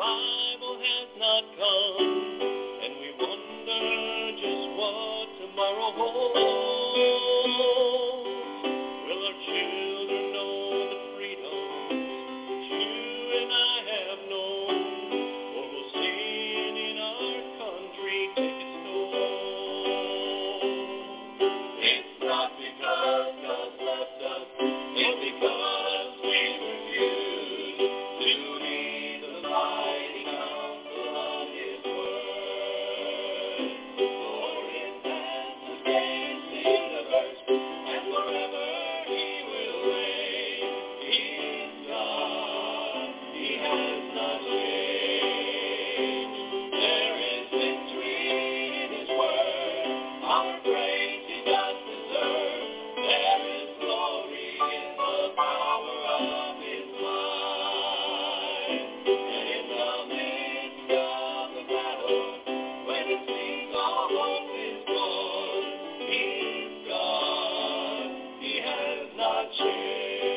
revival has not come, and we wonder just what tomorrow holds. Will our children know the freedoms you and I have known, or will sin in our country take its toll? It's not because God left us, it's because we refuse to heed the mighty counsel of His word. For His hand sustains the universe, and forever He will reign. He is God, He has not changed. There is victory in His word, our praise He does deserve. There is glory in the power of His might. And in the midst of the battle, when it seems all hope is gone, He is God, He has not changed.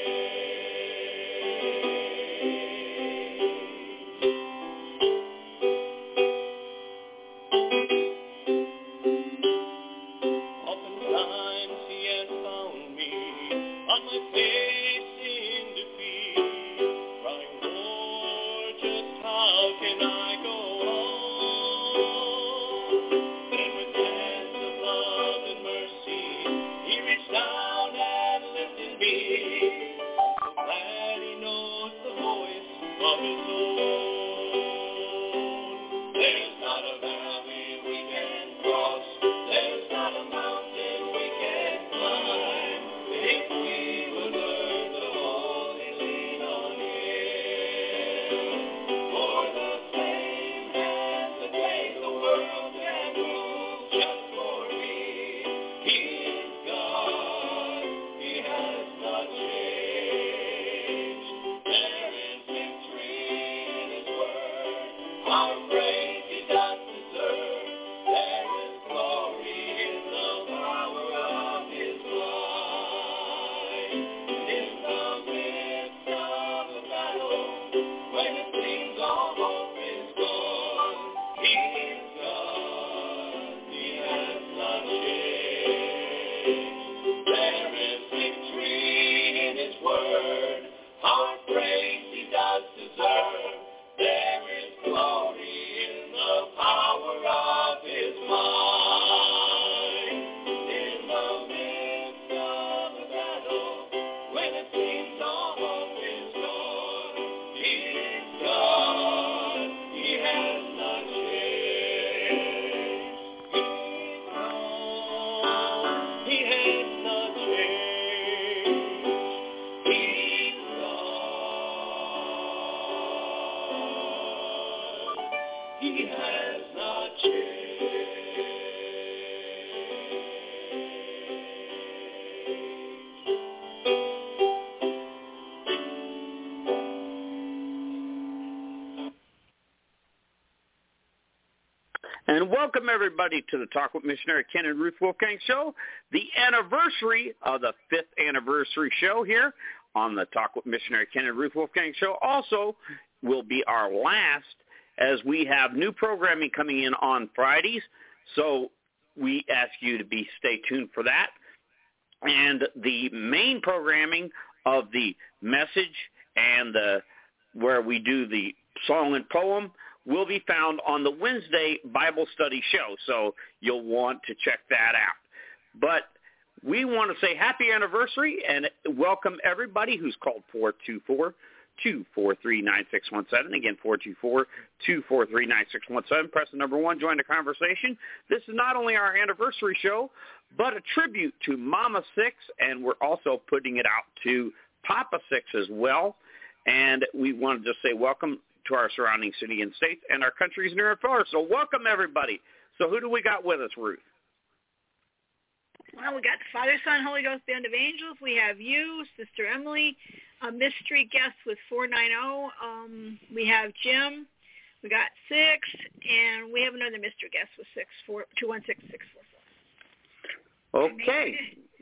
Oftentimes He has found me on my face in defeat, crying, Lord, just how can I go on? Then with hands of love and mercy, He reached down and lifted me. I'm so glad He knows the voice of His own. There's not a valley we can cross, there's not a mountain we can climb, if we would learn to wholly lean on Him. For the same hand that made the world can move just for me. He is God, He has not changed. There is victory in His word, our praise He does deserve. There is glory in the power of His might. In the midst of the battle, when it seems all hope is gone, He is God, He has not changed. There is victory in His word, our praise He does deserve. There is glory in the power of His might. In the midst of the battle, when it seems all hope is gone, He is God, He has not changed. He is God, He has not changed. He is God, He has not changed. And welcome, everybody, to the Talk with Missionary Ken and Ruth Wolfgang Show, the anniversary of the 5th anniversary show here on the Talk with Missionary Ken and Ruth Wolfgang Show. Also will be our last, as we have new programming coming in on Fridays. So we ask you to stay tuned for that. And the main programming of the message and where we do the song and poem will be found on the Wednesday Bible study show, so you'll want to check that out. But we want to say happy anniversary and welcome everybody who's called 424-243-9617. Again, 424-243-9617. Press the number 1, join the conversation. This is not only our anniversary show, but a tribute to Mama Six, and we're also putting it out to Papa Six as well. And we want to just say welcome to our surrounding city and states and our countries near and far. So welcome, everybody. So who do we got with us, Ruth? Well, we got the Father, Son, Holy Ghost Band of Angels. We have you, Sister Emily, a mystery guest with 490. We have Jim. We got 6, and we have another mystery guest with 216-644. Okay.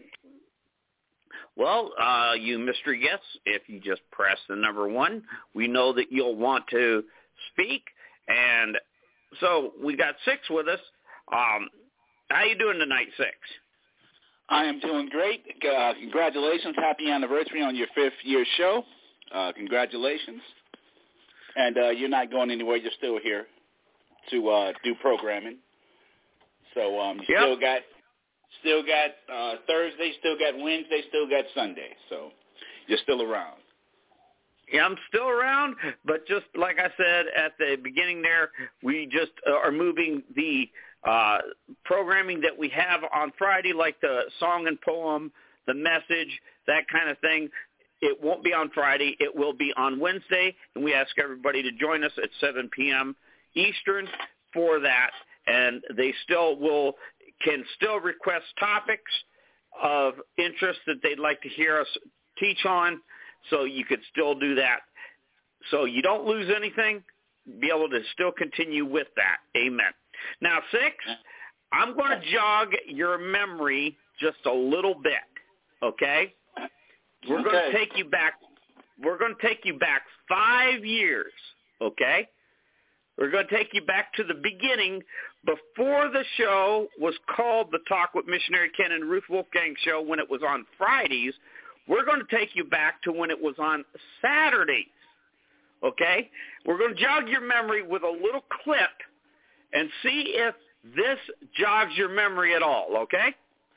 Well, you mystery guests, if you just press the number 1, we know that you'll want to speak. And so we got Six with us. How you doing tonight, Six? I am doing great. Congratulations. Happy anniversary on your 5th-year show. Congratulations. And you're not going anywhere. You're still here to do programming. So you still got Thursday, still got Wednesday, still got Sunday. So you're still around. Yeah, I'm still around, but just like I said at the beginning there, we just are moving the programming that we have on Friday, like the song and poem, the message, that kind of thing. It won't be on Friday. It will be on Wednesday, and we ask everybody to join us at 7 p.m. Eastern for that. And they can still request topics of interest that they'd like to hear us teach on, so you could still do that. So you don't lose anything, be able to still continue with that. Amen. Now, Six, I'm going to jog your memory just a little bit, okay? We're going to take you back. We're going to take you back 5 years, okay? We're going to take you back to the beginning before the show was called the Talk with Missionary Ken and Ruth Wolfgang show when it was on Fridays. We're going to take you back to when it was on Saturdays, okay? We're going to jog your memory with a little clip and see if this jogs your memory at all, okay?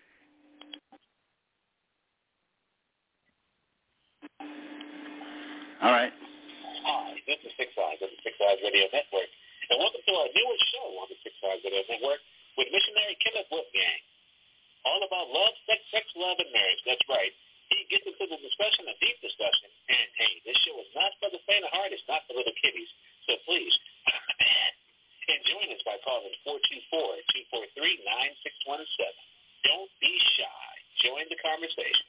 All right. Hi, this is Six Eyes of the Six Eyes Radio Network, and welcome to our newest show on the Six Eyes Radio Network with missionary Kenneth Wolfgang. All about love, sex, love, and marriage. That's right. He gets into the discussion, a deep discussion, and hey, this show is not for the faint of heart. It's not for little kiddies. So please, and join us by calling 424-243-9617. Don't be shy. Join the conversation.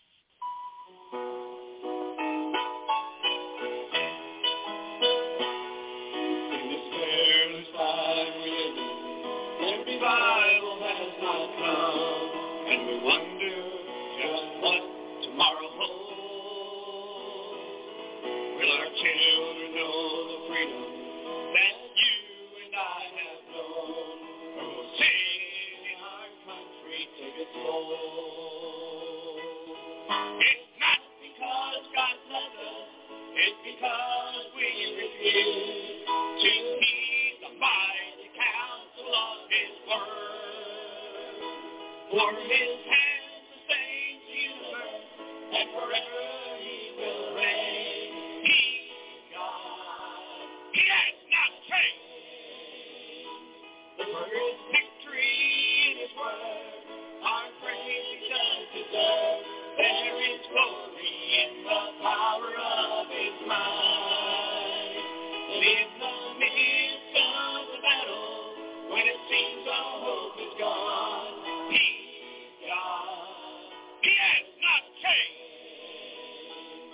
Revival has not come, and we wonder just what tomorrow holds. Will our children know the freedom that you and I have known? Or will sin in our country take its hold? It's not because God loves us, it's because we refuse to heed the mighty counsel of His word. For His hand sustains the universe, and forever He will reign. He's God. He has not changed. The first victory in His word, our praise He does deserve. There is glory in the power of His might. In the midst of the battle, when it seems all hope is gone, He's God. He has not changed.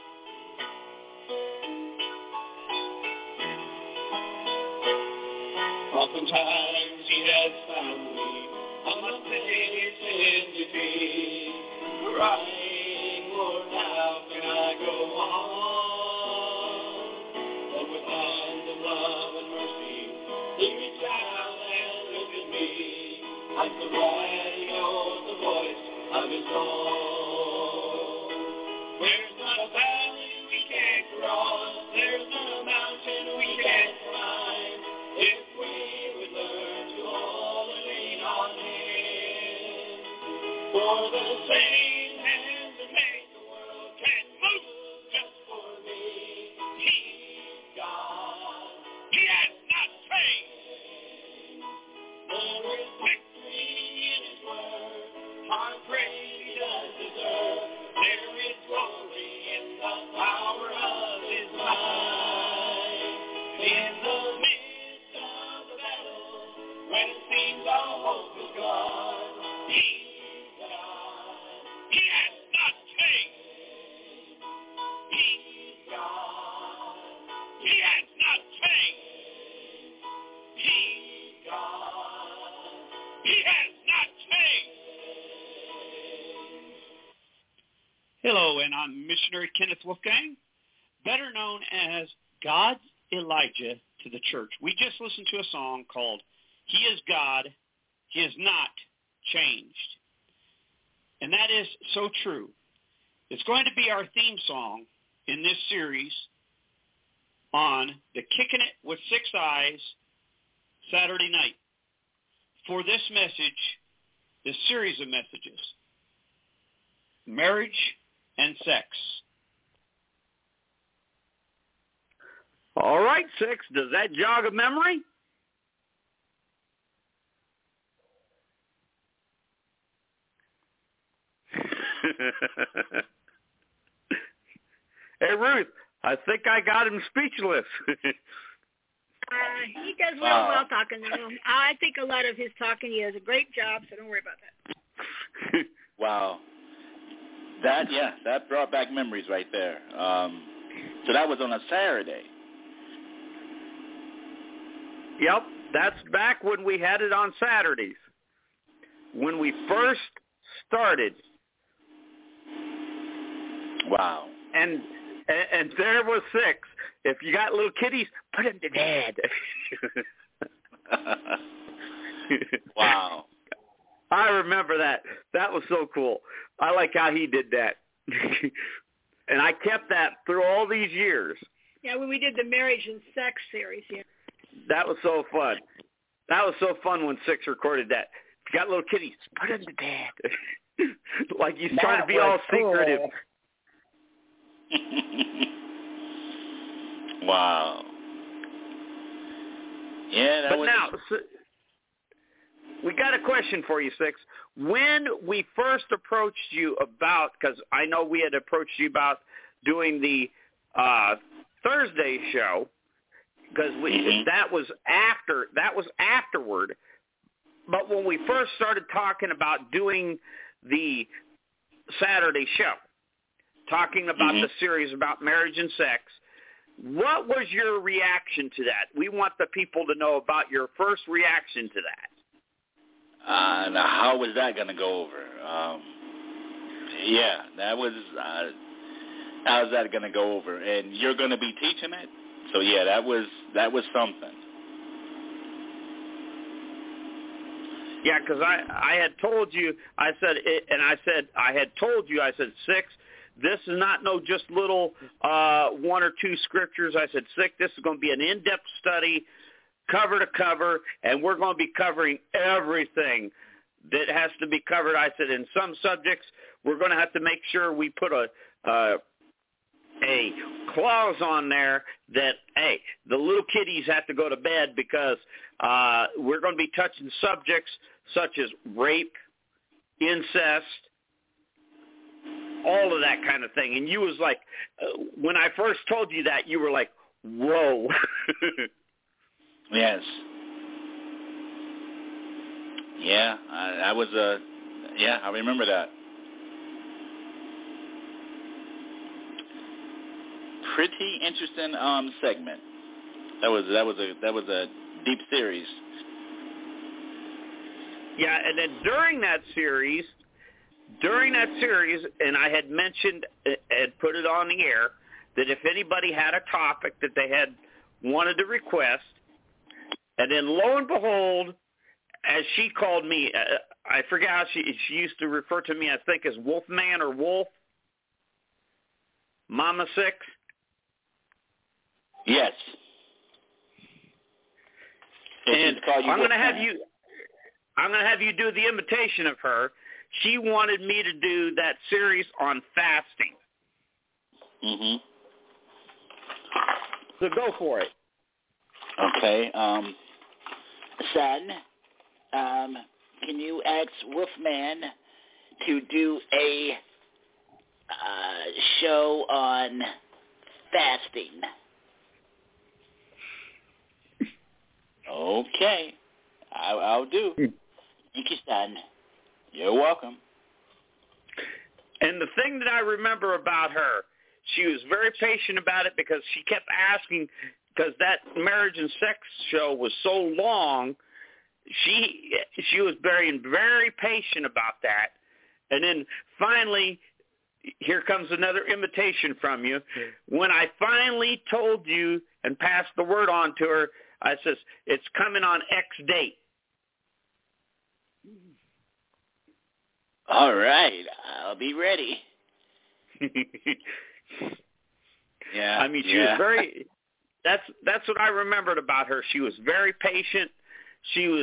Oftentimes He has found me on my face in defeat, crying, Lord, how can I go on? But with arms of love and mercy, He reached out and lifted me. I'm so glad He knows the voice of His soul. There's not a valley we can't cross, there's not a mountain we can't climb, if we would learn to hold and lean on Him. For the same hands that make the world can move just for me. He's God. He has not changed. There is victory in His word. Our praise He does deserve. There is glory in the power of His might. In the midst of the battle, when it seems all hope is gone, He's God. He has not changed. He's God. He has not changed. He's God. He has not changed. Hello, and I'm Missionary Kenneth Wolfgang, better known as God's Elijah to the church. We just listened to a song called He is God, He is not changed. And that is so true. It's going to be our theme song in this series on the Kicking It with Six Eyes Saturday night. For this message, this series of messages, marriage and sex. All right, Six, does that jog a memory? Hey, Ruth, I think I got him speechless. He does real well talking, though. I think a lot of his talking, he does a great job, so don't worry about that. Wow. That brought back memories right there. So that was on a Saturday. Yep, that's back when we had it on Saturdays. When we first started. Wow. And there was Six. If you got little kitties, put them to bed. Wow. I remember that. That was so cool. I like how he did that. And I kept that through all these years. Yeah, when we did the marriage and sex series, yeah. That was so fun. That was so fun when Six recorded that. If you got little kitties, put them to bed. Like he's trying to be all secretive. Wow. Yeah, that but was... now, we got a question for you, Six. When we first approached you about, because I know we had approached you about doing the Thursday show, because that was afterward. But when we first started talking about doing the Saturday show, talking about the series about marriage and sex, what was your reaction to that? We want the people to know about your first reaction to that. Now, how was that going to go over? That was, how's that going to go over? And you're going to be teaching it? So, yeah, that was something. Yeah, because I had told you, I said, Six, this is not just little one or two scriptures. I said, Six, this is going to be an in-depth study, cover to cover, and we're going to be covering everything that has to be covered. I said, in some subjects, we're going to have to make sure we put a clause on there that, hey, the little kiddies have to go to bed because we're going to be touching subjects such as rape, incest, all of that kind of thing. And you was like, when I first told you that, you were like, whoa. Yes. Yeah, I was I remember that. Pretty interesting segment. That was a deep series. Yeah, and then during that series, and I had mentioned and put it on the air that if anybody had a topic that they had wanted to request, and then lo and behold, as she called me, I forget how she used to refer to me, I think as Wolfman or Wolf, Mama Six. Yes. And I'm going to have you do the imitation of her. She wanted me to do that series on fasting. So go for it. Okay. Son, can you ask Wolfman to do a show on fasting? Okay. I'll do. Thank you, son. You're welcome. And the thing that I remember about her, she was very patient about it because she kept asking, because that marriage and sex show was so long, she was being very patient about that. And then finally, here comes another imitation from you. When I finally told you and passed the word on to her. I says, it's coming on X date. All right, I'll be ready. Yeah. I mean, she was very. That's what I remembered about her. She was very patient. She was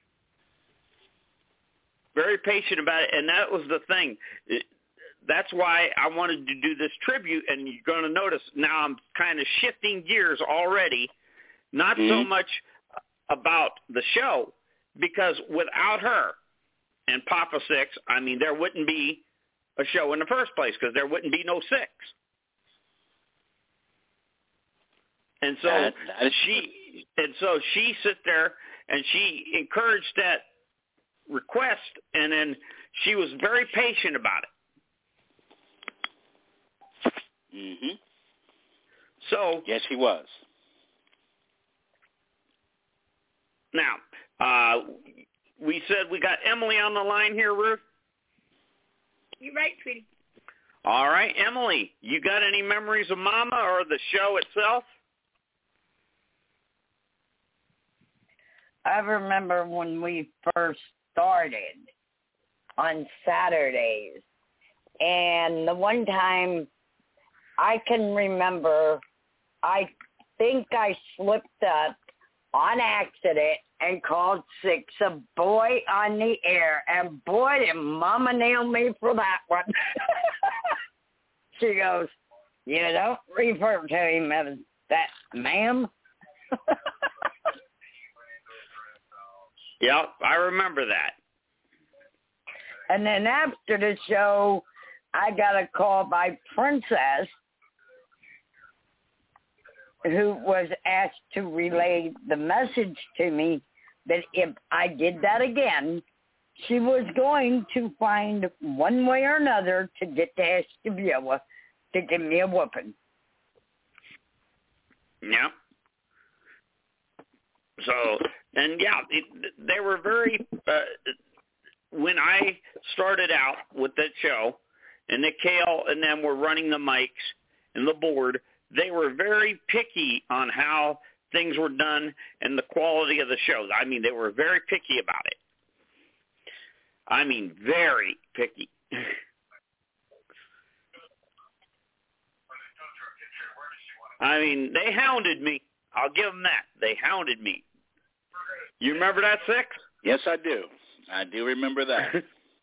very patient about it, and that was the thing. That's why I wanted to do this tribute, and you're going to notice now I'm kind of shifting gears already, not so much about the show, because without her and Papa Six, I mean, there wouldn't be a show in the first place because there wouldn't be no Six. And so she sit there and she encouraged that request, and then she was very patient about it. Mhm. So yes, she was. Now, we said we got Emily on the line here, Ruth. You're right, sweetie. All right, Emily, you got any memories of Mama or the show itself? I remember when we first started on Saturdays. And the one time I can remember, I think I slipped up on accident and called Six a boy on the air. And boy, did Mama nail me for that one. She goes, you don't refer to him as that, ma'am. Yep, I remember that. And then after the show, I got a call by Princess, who was asked to relay the message to me that if I did that again, she was going to find one way or another to get to Escovilla to give me a whooping. Yeah. So, and yeah, they were very, when I started out with that show, and Nick Cale and them were running the mics and the board, they were very picky on how things were done and the quality of the show. I mean, they were very picky about it. I mean, very picky. I mean, they hounded me. I'll give them that. They hounded me. You remember that, Six? Yes, I do. I do remember that.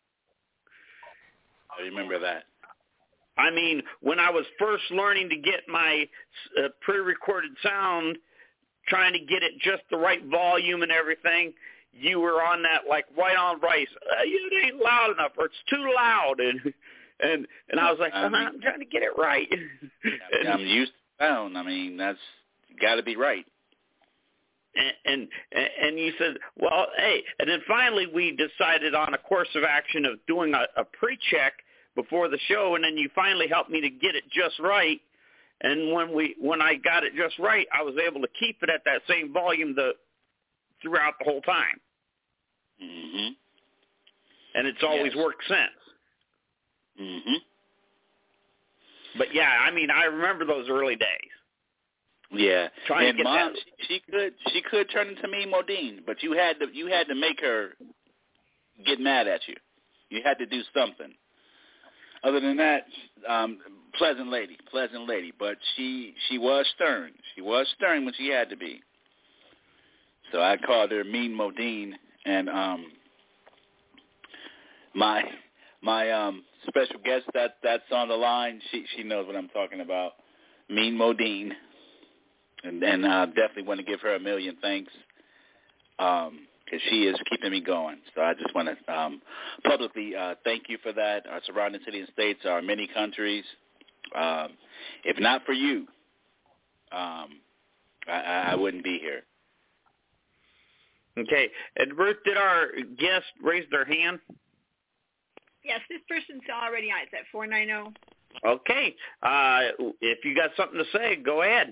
I remember that. I mean, when I was first learning to get my pre-recorded sound, trying to get it just the right volume and everything, you were on that like white on rice. It ain't loud enough, or it's too loud, and I was like, I'm trying to get it right. I'm used to sound. I mean, that's got to be right. And you said, well, hey, and then finally we decided on a course of action of doing a pre-check before the show, and then you finally helped me to get it just right. And when I got it just right, I was able to keep it at that same volume throughout the whole time. Mhm. And it's always worked since. Mhm. But yeah, I mean, I remember those early days. Yeah, Trying and to get Mom, that. she could turn into Mean Modine, but you had to make her get mad at you. You had to do something. Other than that, pleasant lady. But she was stern. She was stern when she had to be. So I called her Mean Modine, and my special guest that's on the line, she knows what I'm talking about. Mean Modine. And definitely want to give her a million thanks because she is keeping me going. So I just want to publicly thank you for that. Our surrounding cities and states are many countries. If not for you, I wouldn't be here. Okay. And Ruth, did our guest raise their hand? Yes, this person's already on. It's at 490. Okay. If you got something to say, go ahead.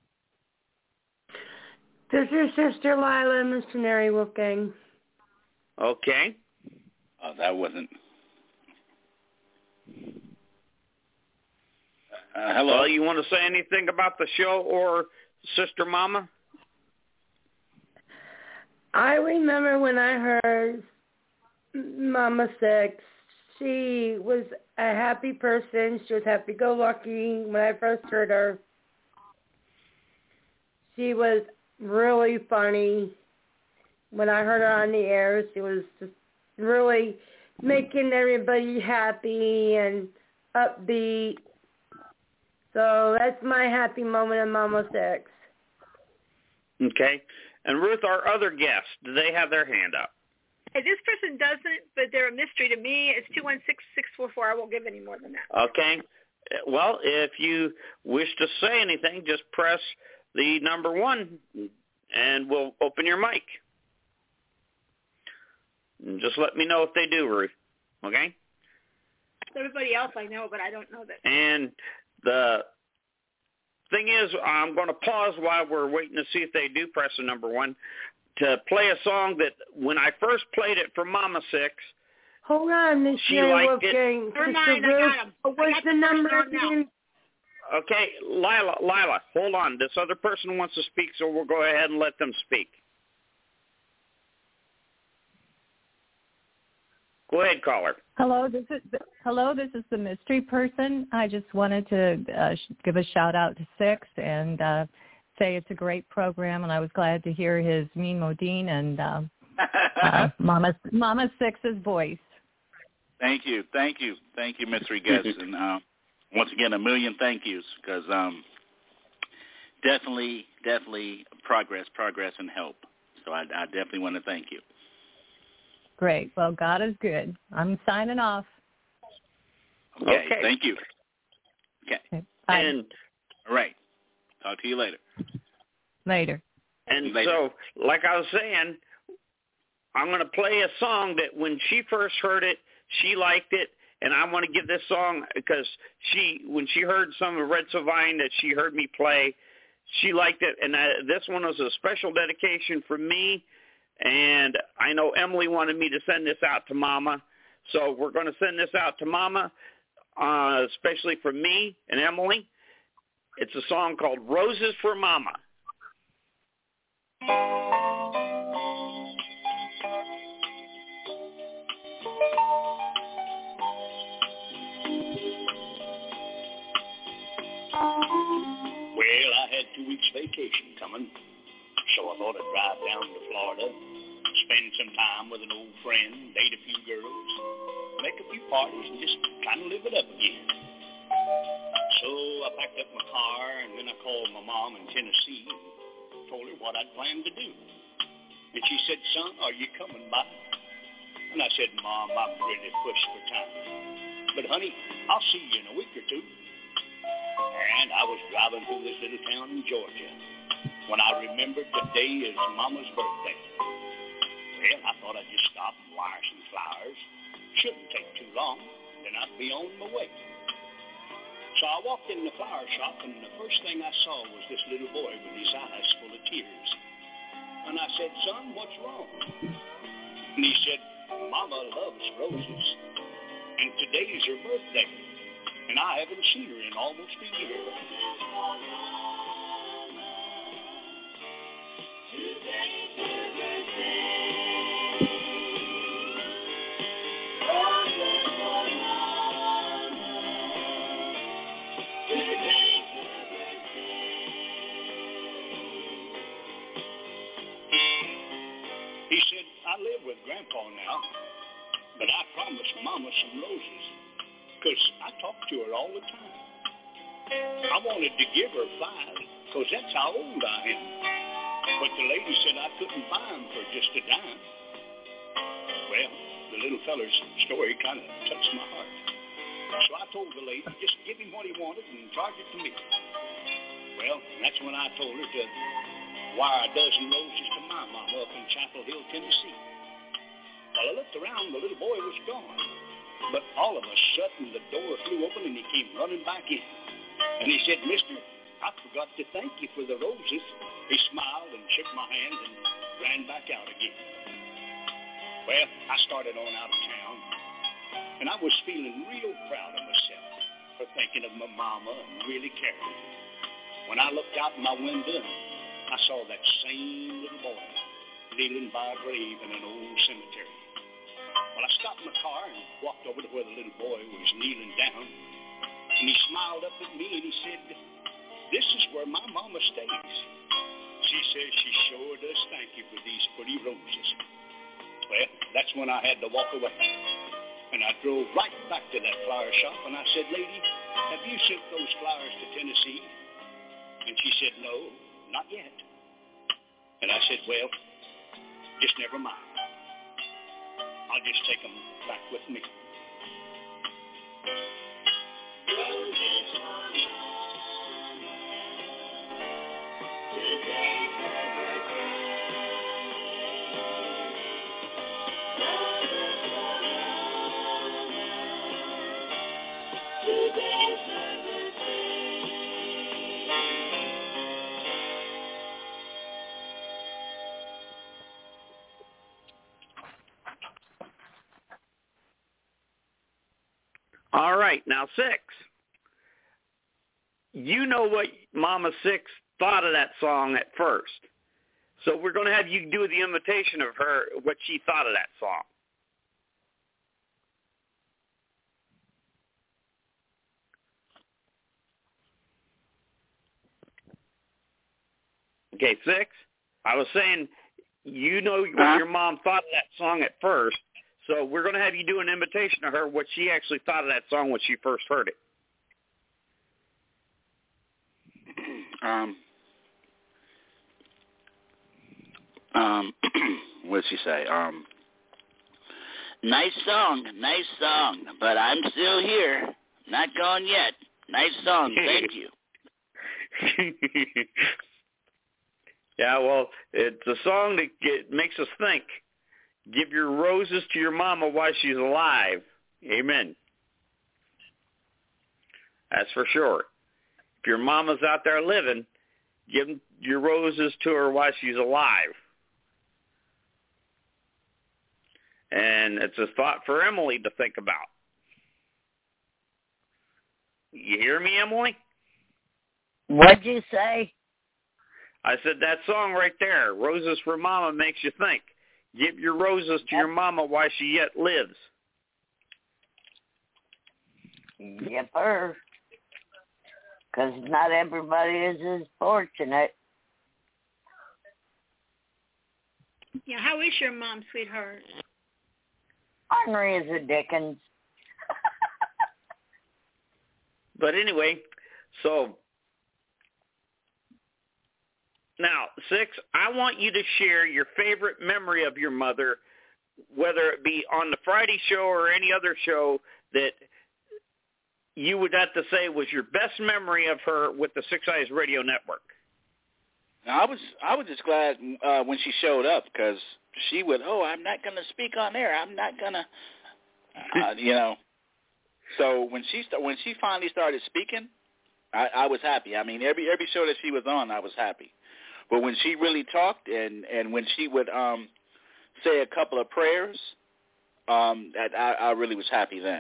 This is Sister Lila, Missionary Wolfgang. Okay. Oh, that wasn't. Hello. Well, you want to say anything about the show or Sister Mama? I remember when I heard Mama Six, she was a happy person. She was happy-go-lucky when I first heard her. She was really funny. When I heard her on the air, she was just really making everybody happy and upbeat. So that's my happy moment of Mama Six. Okay. And Ruth, our other guests, do they have their hand up? Hey, this person doesn't, but they're a mystery to me. It's 216-644. I won't give any more than that. Okay. Well, if you wish to say anything, just press the number 1, and we'll open your mic. And just let me know if they do, Ruth. Okay? Everybody else I know, but I don't know that. And the thing is, I'm going to pause while we're waiting to see if they do press the number 1 to play a song that when I first played it for Mama Six, hold on, Miss Wolfgang. Never mind, I got him. What's the number again? Okay, Lila, hold on. This other person wants to speak, so we'll go ahead and let them speak. Go ahead, caller. Hello, this is the mystery person. I just wanted to give a shout out to Six and say it's a great program, and I was glad to hear his Mean Modine and Mama Six's voice. Thank you, mystery guest, and once again, a million thank yous, because definitely progress and help. So I definitely want to thank you. Great. Well, God is good. I'm signing off. Okay. Thank you. Okay. Bye. And all right. Talk to you later. Later. And so, like I was saying, I'm going to play a song that when she first heard it, she liked it, and I want to give this song because when she heard some of Red Sylvine that she heard me play, she liked it, and this one was a special dedication for me, and I know Emily wanted me to send this out to Mama, so we're going to send this out to Mama, especially for me and Emily. It's a song called Roses for Mama. Well, I had 2 weeks vacation coming, so I thought I'd drive down to Florida, spend some time with an old friend, date a few girls, make a few parties, and just kind of live it up again. So I packed up my car, and then I called my mom in Tennessee and told her what I'd planned to do. And she said, son, are you coming by? And I said, Mom, I'm really pushed for time. But, honey, I'll see you in a week or two. And I was driving through this little town in Georgia when I remembered today is Mama's birthday. Well, I thought I'd just stop and wire some flowers. Shouldn't take too long, then I'd be on my way. So I walked in the flower shop, and the first thing I saw was this little boy with his eyes full of tears. And I said, son, what's wrong? And he said, Mama loves roses, and today's her birthday, and I haven't seen her in almost a year. He said, I live with Grandpa now, but I promised Mama some roses, because I talk to her all the time. I wanted to give her 5, because that's how old I am. But the lady said I couldn't buy them for just a dime. Well, the little feller's story kind of touched my heart. So I told the lady, just give him what he wanted and charge it to me. Well, that's when I told her to wire a dozen roses to my mama up in Chapel Hill, Tennessee. Well, I looked around, the little boy was gone. But all of a sudden, the door flew open, and he came running back in. And he said, Mister, I forgot to thank you for the roses. He smiled and shook my hand and ran back out again. Well, I started on out of town, and I was feeling real proud of myself for thinking of my mama and really caring. When I looked out my window, I saw that same little boy kneeling by a grave in an old cemetery. Well, I stopped my car and walked over to where the little boy was kneeling down, and he smiled up at me and he said, "This is where my mama stays." She says she sure does thank you for these pretty roses. Well, that's when I had to walk away. And I drove right back to that flower shop, and I said, "Lady, have you sent those flowers to Tennessee?" And she said, "No, not yet." And I said, "Well, just never mind. I'll just take them back with me." All right, now 6. You know what Mama 6 thought of that song at first. So we're going to have you do the imitation of her, what she thought of that song. Okay, 6. I was saying, you know what your mom thought of that song at first. So we're going to have you do an imitation of her, what she actually thought of that song when she first heard it. What'd she say? Nice song, but I'm still here. Not gone yet. Nice song, thank you. Yeah, well, it's a song that makes us think. Give your roses to your mama while she's alive. Amen. That's for sure. If your mama's out there living, give your roses to her while she's alive. And it's a thought for Emily to think about. You hear me, Emily? What'd you say? I said that song right there, Roses for Mama, makes you think. Give your roses to your mama while she yet lives. Yepper. Because not everybody is as fortunate. Yeah, how is your mom, sweetheart? Ornery as a Dickens. But anyway, so now, 6, I want you to share your favorite memory of your mother, whether it be on the Friday show or any other show that you would have to say was your best memory of her with the Six Eyes Radio Network. Now, I was just glad when she showed up, because she would, I'm not going to speak on air. I'm not going to, So when she finally started speaking, I was happy. I mean, every show that she was on, I was happy. But when she really talked and when she would say a couple of prayers, I really was happy then.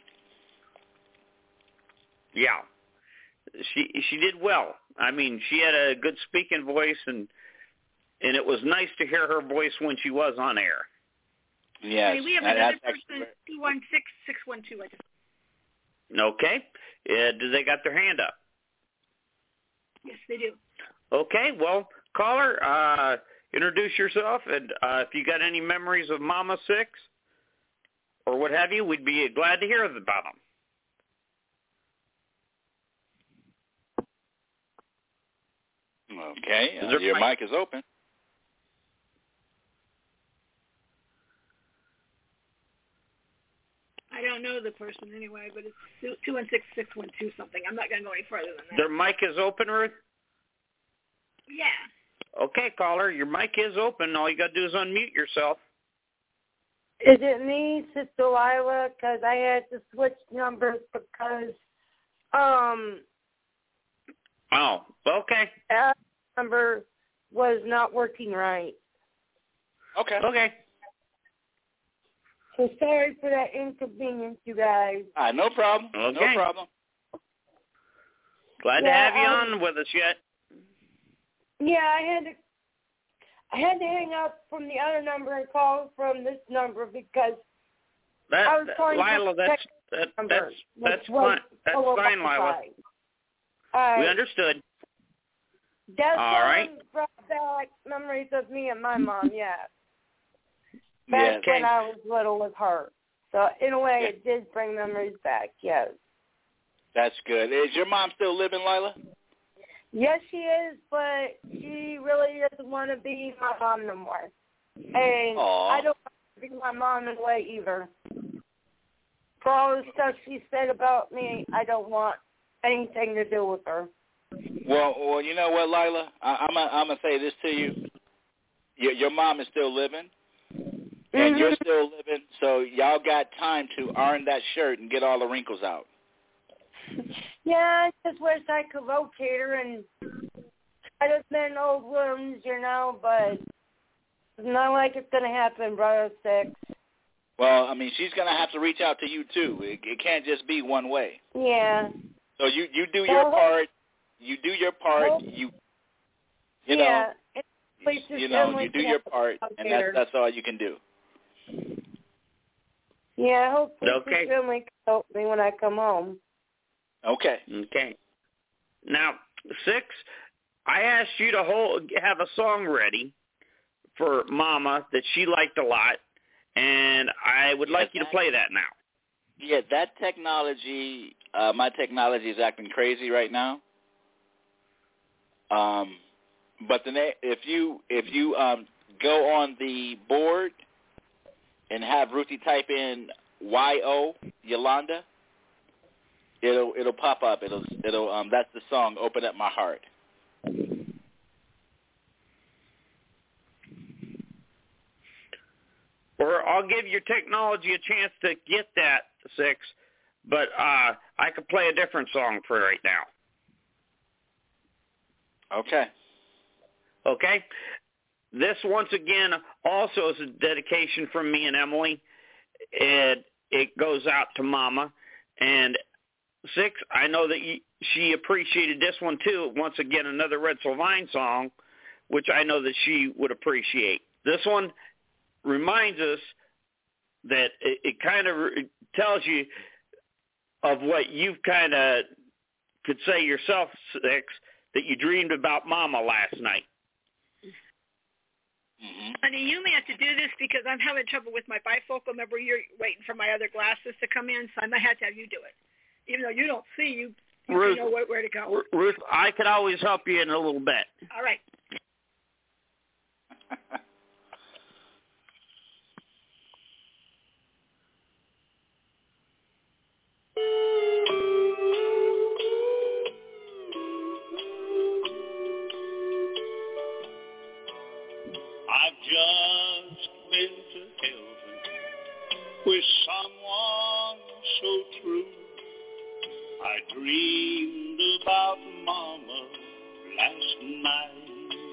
Yeah, she did well. I mean, she had a good speaking voice, and it was nice to hear her voice when she was on air. Yes. Hey, we have another person, 216-612. Okay. Do they got their hand up? Yes, they do. Okay, well, caller, introduce yourself, and if you got any memories of Mama 6 or what have you, we'd be glad to hear about them. Okay, your mic is open. I don't know the person anyway, but it's 216-612 something. I'm not going to go any further than that. Their mic is open, Ruth? Yeah. Okay, caller, your mic is open. All you got to do is unmute yourself. Is it me, Sister Lila? Because I had to switch numbers because, Oh, okay. that number was not working right. Okay. So sorry for that inconvenience, you guys. No problem. Okay. No problem. Glad to have you on with us yet. Yeah, I had to hang up from the other number and call from this number because I was calling Lila, that's fine. That's fine, Lila. We understood. That all right. Brought back memories of me and my mom. Yeah. Yeah. Back when I was little with her. So in a way, it did bring memories back. Yes. That's good. Is your mom still living, Lila? Yes, she is, but she really doesn't want to be my mom no more. And I don't want to be my mom in a way either. For all the stuff she said about me, I don't want anything to do with her. Well, you know what, Lila? I'm gonna say this to you. Your mom is still living, and you're still living, so y'all got time to iron that shirt and get all the wrinkles out. Yeah, I just wish I could locate her and try to mend old wounds, but it's not like it's going to happen, Brother Six. Well, I mean, she's going to have to reach out to you, too. It can't just be one way. Yeah. So you do your part. You do your part. You know, you do your part, and that's all you can do. Yeah, hopefully the family can help me when I come home. Okay. Now, Six, I asked you to have a song ready for Mama that she liked a lot, and I would like you to play that now. Yeah, that technology, my technology is acting crazy right now. But if you go on the board and have Ruthie type in YO Yolanda, it'll pop up. It'll that's the song Open Up My Heart. Or I'll give your technology a chance to get that, Six, but I could play a different song for right now. Okay. This, once again, also is a dedication from me and Emily. It goes out to Mama. And Six, I know that she appreciated this one, too. Once again, another Red Sylvain song, which I know that she would appreciate. This one reminds us that it kind of tells you of what you've kind of could say yourself, Six, that you dreamed about Mama last night. Honey, you may have to do this because I'm having trouble with my bifocal. Remember, you're waiting for my other glasses to come in, so I might have to have you do it. Even though you don't see, you Ruth, know where to go. Ruth, I could always help you in a little bit. All right. I've just been to heaven with someone so true. I dreamed about Mama last night.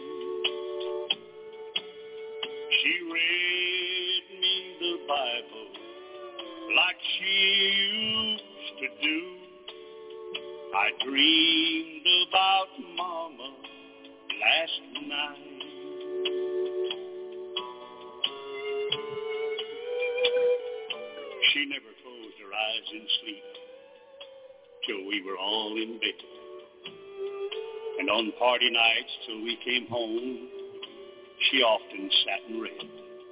She read me the Bible like she used to do. I dreamed about Mama last night. She never closed her eyes in sleep till we were all in bed. And on party nights till we came home, she often sat and read.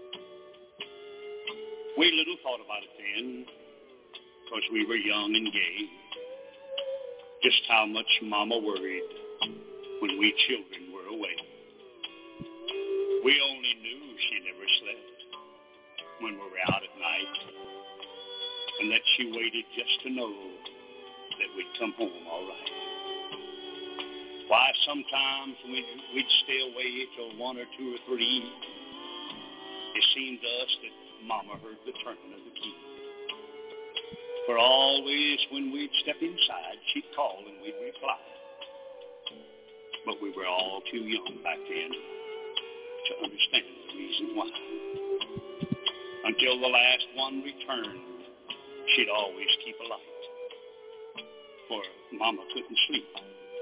We little thought about it then, 'cause we were young and gay, just how much Mama worried when we children were away. We only knew she never slept when we were out at night, and that she waited just to know that we'd come home all right. Why, sometimes we'd stay away till 1 or 2 or 3. It seemed to us that Mama heard the turning of the key. For always when we'd step inside, she'd call and we'd reply. But we were all too young back then to understand the reason why. Until the last one returned, she'd always keep a light, for Mama couldn't sleep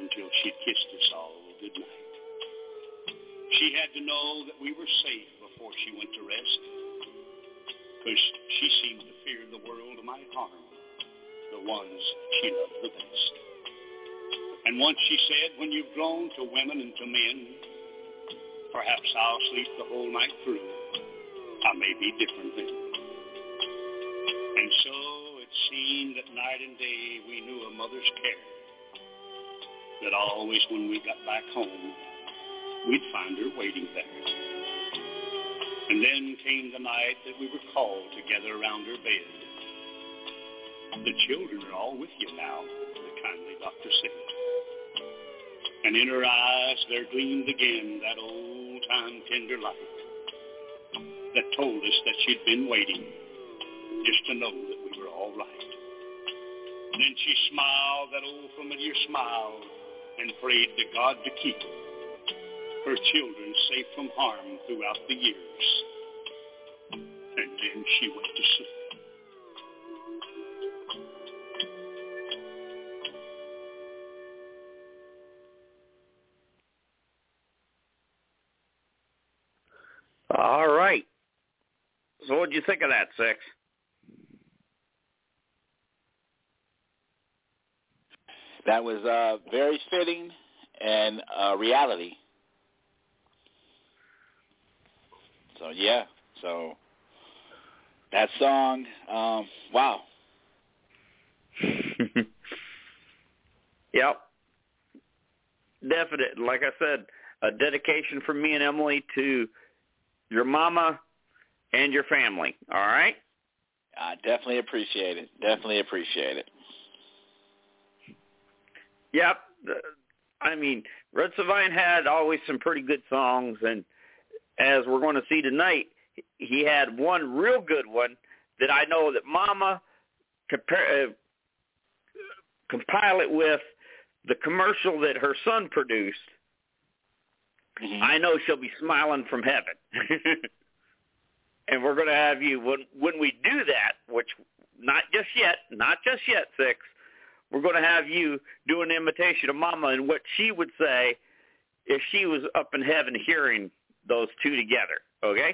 until she'd kissed us all good night. She had to know that we were safe before she went to rest, because she seemed to fear the world might harm the ones she loved the best. And once she said, when you've grown to women and to men, perhaps I'll sleep the whole night through. I may be different then. And so it seemed that night and day we knew a mother's care, that always when we got back home, we'd find her waiting there. And then came the night that we were called together around her bed. The children are all with you now, the kindly doctor said. And in her eyes there gleamed again that old-time tender light that told us that she'd been waiting just to know that we were all right. Then she smiled that old familiar smile and prayed to God to keep her children safe from harm throughout the years. And then she went to sleep. All right. So what'd you think of that, Six? That was very fitting and reality. So, yeah. So, that song, wow. Yep. Definite. Like I said, a dedication from me and Emily to your mama and your family. All right? I definitely appreciate it. Definitely appreciate it. Yep. I mean, Red Savine had always some pretty good songs, and as we're going to see tonight, he had one real good one that I know that Mama compile it with the commercial that her son produced. Mm-hmm. I know she'll be smiling from heaven. And we're going to have you, when we do that, which not just yet, Six, we're going to have you do an imitation of Mama and what she would say if she was up in heaven hearing those two together, okay?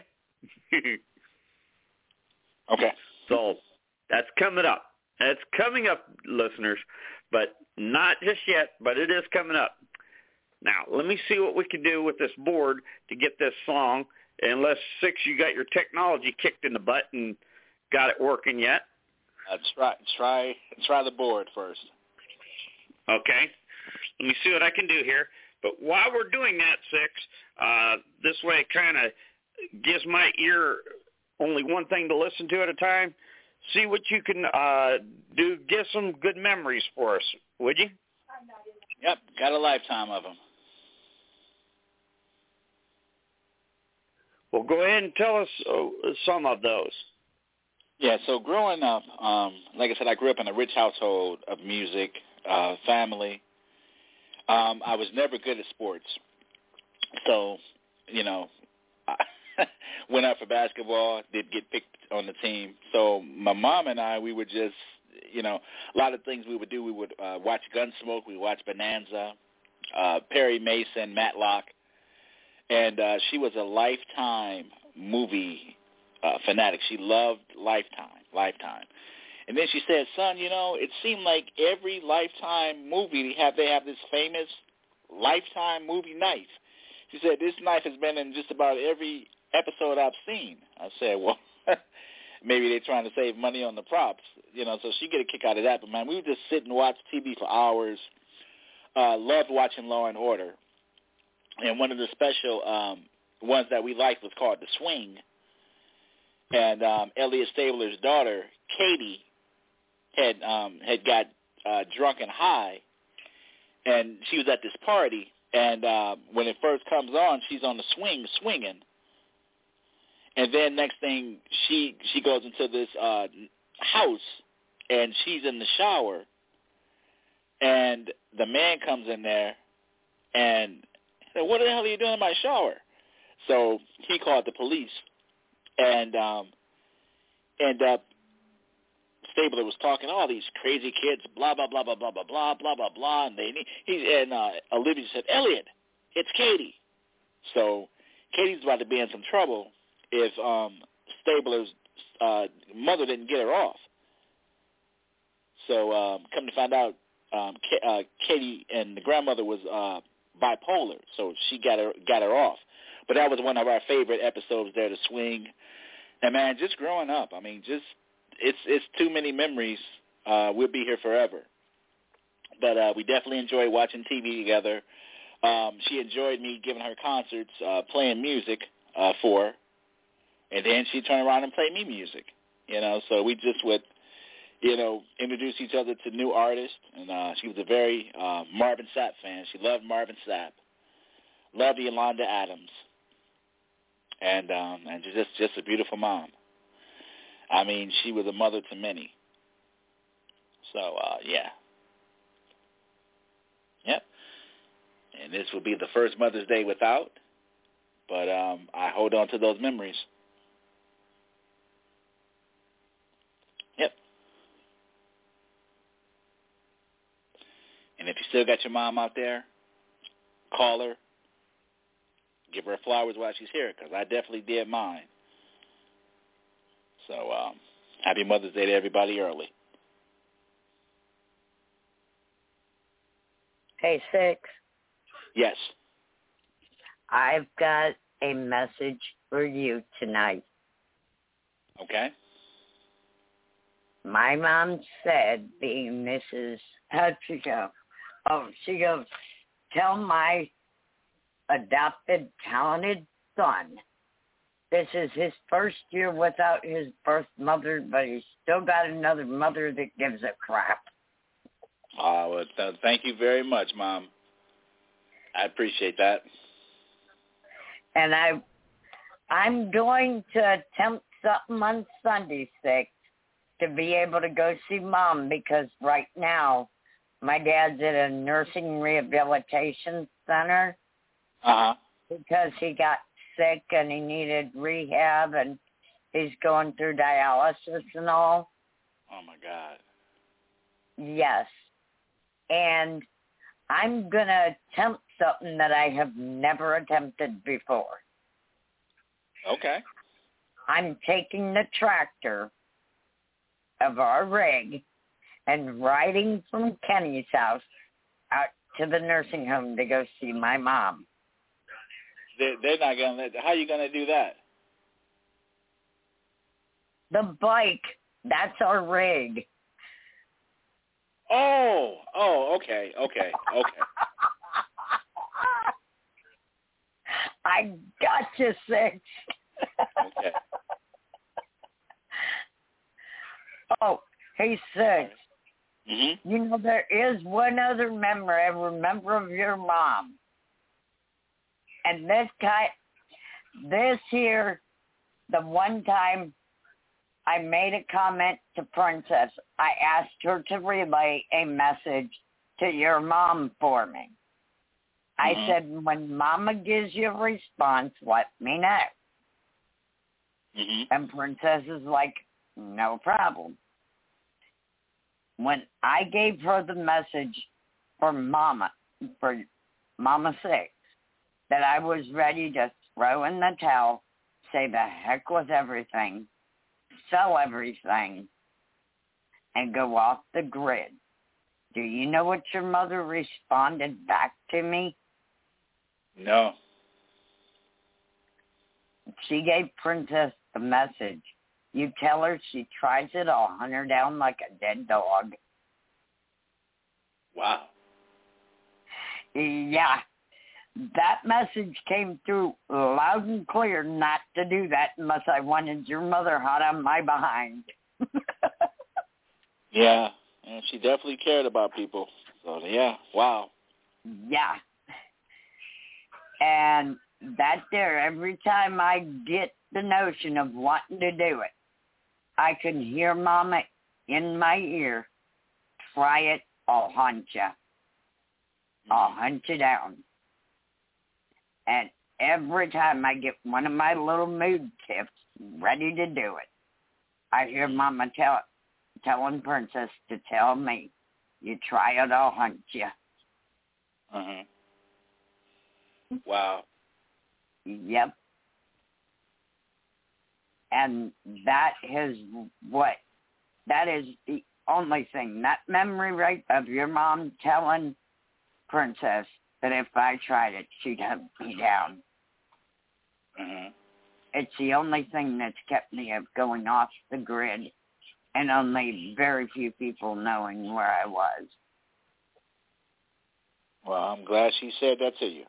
Okay. So that's coming up. That's coming up, listeners, but not just yet, but it is coming up. Now, let me see what we can do with this board to get this song, unless, Six, you got your technology kicked in the butt and got it working yet. Try the board first. Okay. Let me see what I can do here. But while we're doing that, Six, this way it kind of gives my ear only one thing to listen to at a time. See what you can do. Get some good memories for us, would you? Yep, got a lifetime of them. Well, go ahead and tell us some of those. Yeah, so growing up, like I said, I grew up in a rich household of music, family. I was never good at sports. So, went out for basketball, did get picked on the team. So my mom and I, we would just, a lot of things we would do. We would watch Gunsmoke. We would watch Bonanza, Perry Mason, Matlock. And she was a Lifetime movie fanatic. She loved Lifetime. And then she said, son, it seemed like every Lifetime movie, they have this famous Lifetime movie knife. She said, this knife has been in just about every episode I've seen. I said, well, maybe they're trying to save money on the props. So she get a kick out of that. But, man, we would just sit and watch TV for hours. Loved watching Law and Order. And one of the special ones that we liked was called The Swing. And Elliot Stabler's daughter, Katie, had got drunk and high, and she was at this party. And when it first comes on, she's on the swing, swinging. And then next thing, she goes into this house, and she's in the shower. And the man comes in there and said, what the hell are you doing in my shower? So he called the police and ended up Stabler was talking, all these crazy kids, blah blah blah blah blah blah blah blah blah blah, and Olivia said, Elliot, it's Katie. So Katie's about to be in some trouble if Stabler's mother didn't get her off. So come to find out, Katie and the grandmother was bipolar, so she got her off. But that was one of our favorite episodes there, The Swing. And man, just growing up, I mean, just it's too many memories. We'll be here forever. But we definitely enjoy watching TV together. She enjoyed me giving her concerts, playing music for her, and then she'd turn around and play me music. So we just would, introduce each other to new artists. And she was a very Marvin Sapp fan. She loved Marvin Sapp, loved Yolanda Adams, and just a beautiful mom. I mean, she was a mother to many. So, yeah. Yep. And this will be the first Mother's Day without, but I hold on to those memories. Yep. And if you still got your mom out there, call her. Give her flowers while she's here, because I definitely did mine. So, happy Mother's Day to everybody early. Hey, Six. Yes. I've got a message for you tonight. Okay. My mom said, being Mrs. How'd she go? Oh, she goes, tell my adopted, talented son this is his first year without his birth mother, but he's still got another mother that gives a crap. Well, thank you very much, Mom. I appreciate that. And I'm going to attempt something on Sunday, 6, to be able to go see Mom, because right now my dad's at a nursing rehabilitation center because he got sick and he needed rehab and he's going through dialysis and all. Oh, my God. Yes. And I'm going to attempt something that I have never attempted before. Okay. I'm taking the tractor of our rig and riding from Kenny's house out to the nursing home to go see my mom. They're not going to. How are you going to do that? The bike, that's our rig. Oh, okay. I got you, 6. Okay. Oh, hey, 6. Mm-hmm. You know, there is one other memory I remember of your mom. And this here, the one time I made a comment to Princess, I asked her to relay a message to your mom for me. I said, when Mama gives you a response, let me know. And Princess is like, no problem. When I gave her the message for Mama 6, that I was ready to throw in the towel, say the heck with everything, sell everything, and go off the grid. Do you know what your mother responded back to me? No. She gave Princess the message. You tell her she tries it, I'll hunt her down like a dead dog. Wow. Yeah. That message came through loud and clear not to do that unless I wanted your mother hot on my behind. Yeah, and she definitely cared about people. So, yeah, wow. Yeah. And that there, every time I get the notion of wanting to do it, I can hear Mama in my ear, try it, I'll hunt you. I'll hunt you down. And every time I get one of my little mood tips ready to do it, I hear Mama tell it, telling Princess to tell me. You try it, I'll hunt you. Uh-huh. Wow. Yep. And that is the only thing. That memory, right, of your mom telling Princess that if I tried it, she'd hunt me down. Uh-huh. It's the only thing that's kept me of going off the grid and only very few people knowing where I was. Well, I'm glad she said that to you.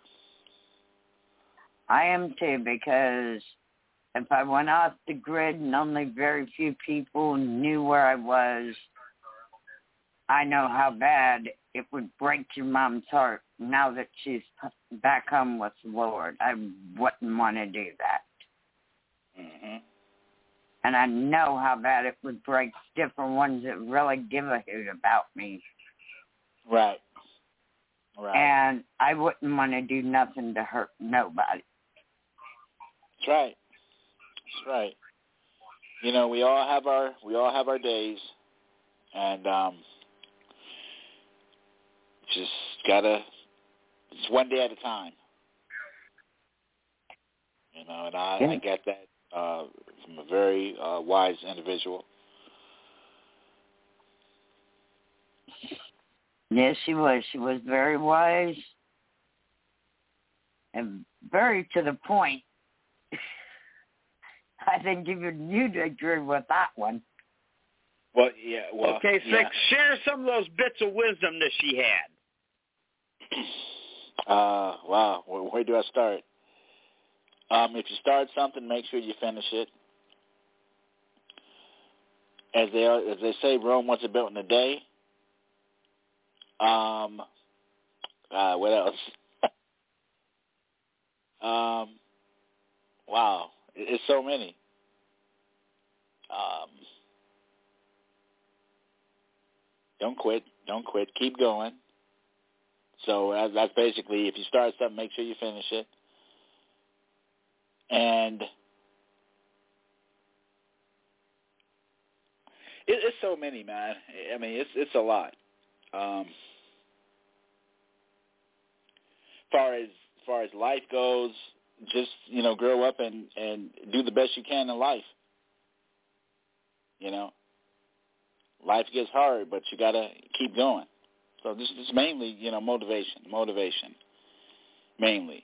I am too, because if I went off the grid and only very few people knew where I was, I know how bad it would break your mom's heart now that she's back home with the Lord. I wouldn't want to do that. Mm-hmm. And I know how bad it would break different ones that really give a hoot about me. Right. Right. And I wouldn't want to do nothing to hurt nobody. That's right. That's right. You know, we all have our days, and just gotta. It's one day at a time. You know, and I get that from a very wise individual. Yes, she was. She was very wise and very to the point. I think even you'd agree with that one. Well, yeah. Well, okay, yeah. Six, share some of those bits of wisdom that she had. Wow. Where do I start? If you start something, make sure you finish it. As they say, Rome wasn't built in a day. What else? Wow, it's so many. Don't quit. Keep going. So that's basically, if you start something, make sure you finish it. And it's so many, man. I mean, it's a lot. Far as life goes, just, you know, grow up and do the best you can in life. You know, life gets hard, but you gotta keep going. So this is mainly, you know, motivation, mainly.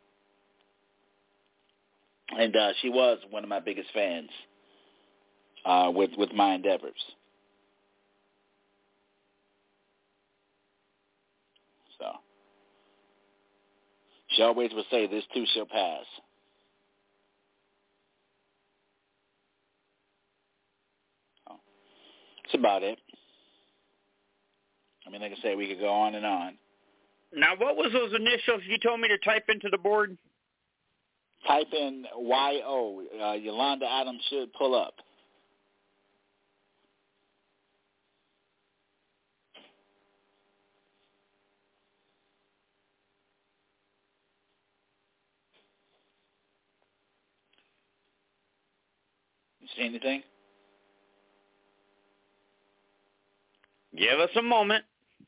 And she was one of my biggest fans with my endeavors. So she always would say, "This too shall pass." So that's about it. I mean, like I say, we could go on and on. Now, what was those initials you told me to type into the board? Type in YO. Yolanda Adams should pull up. You see anything? Give us a moment.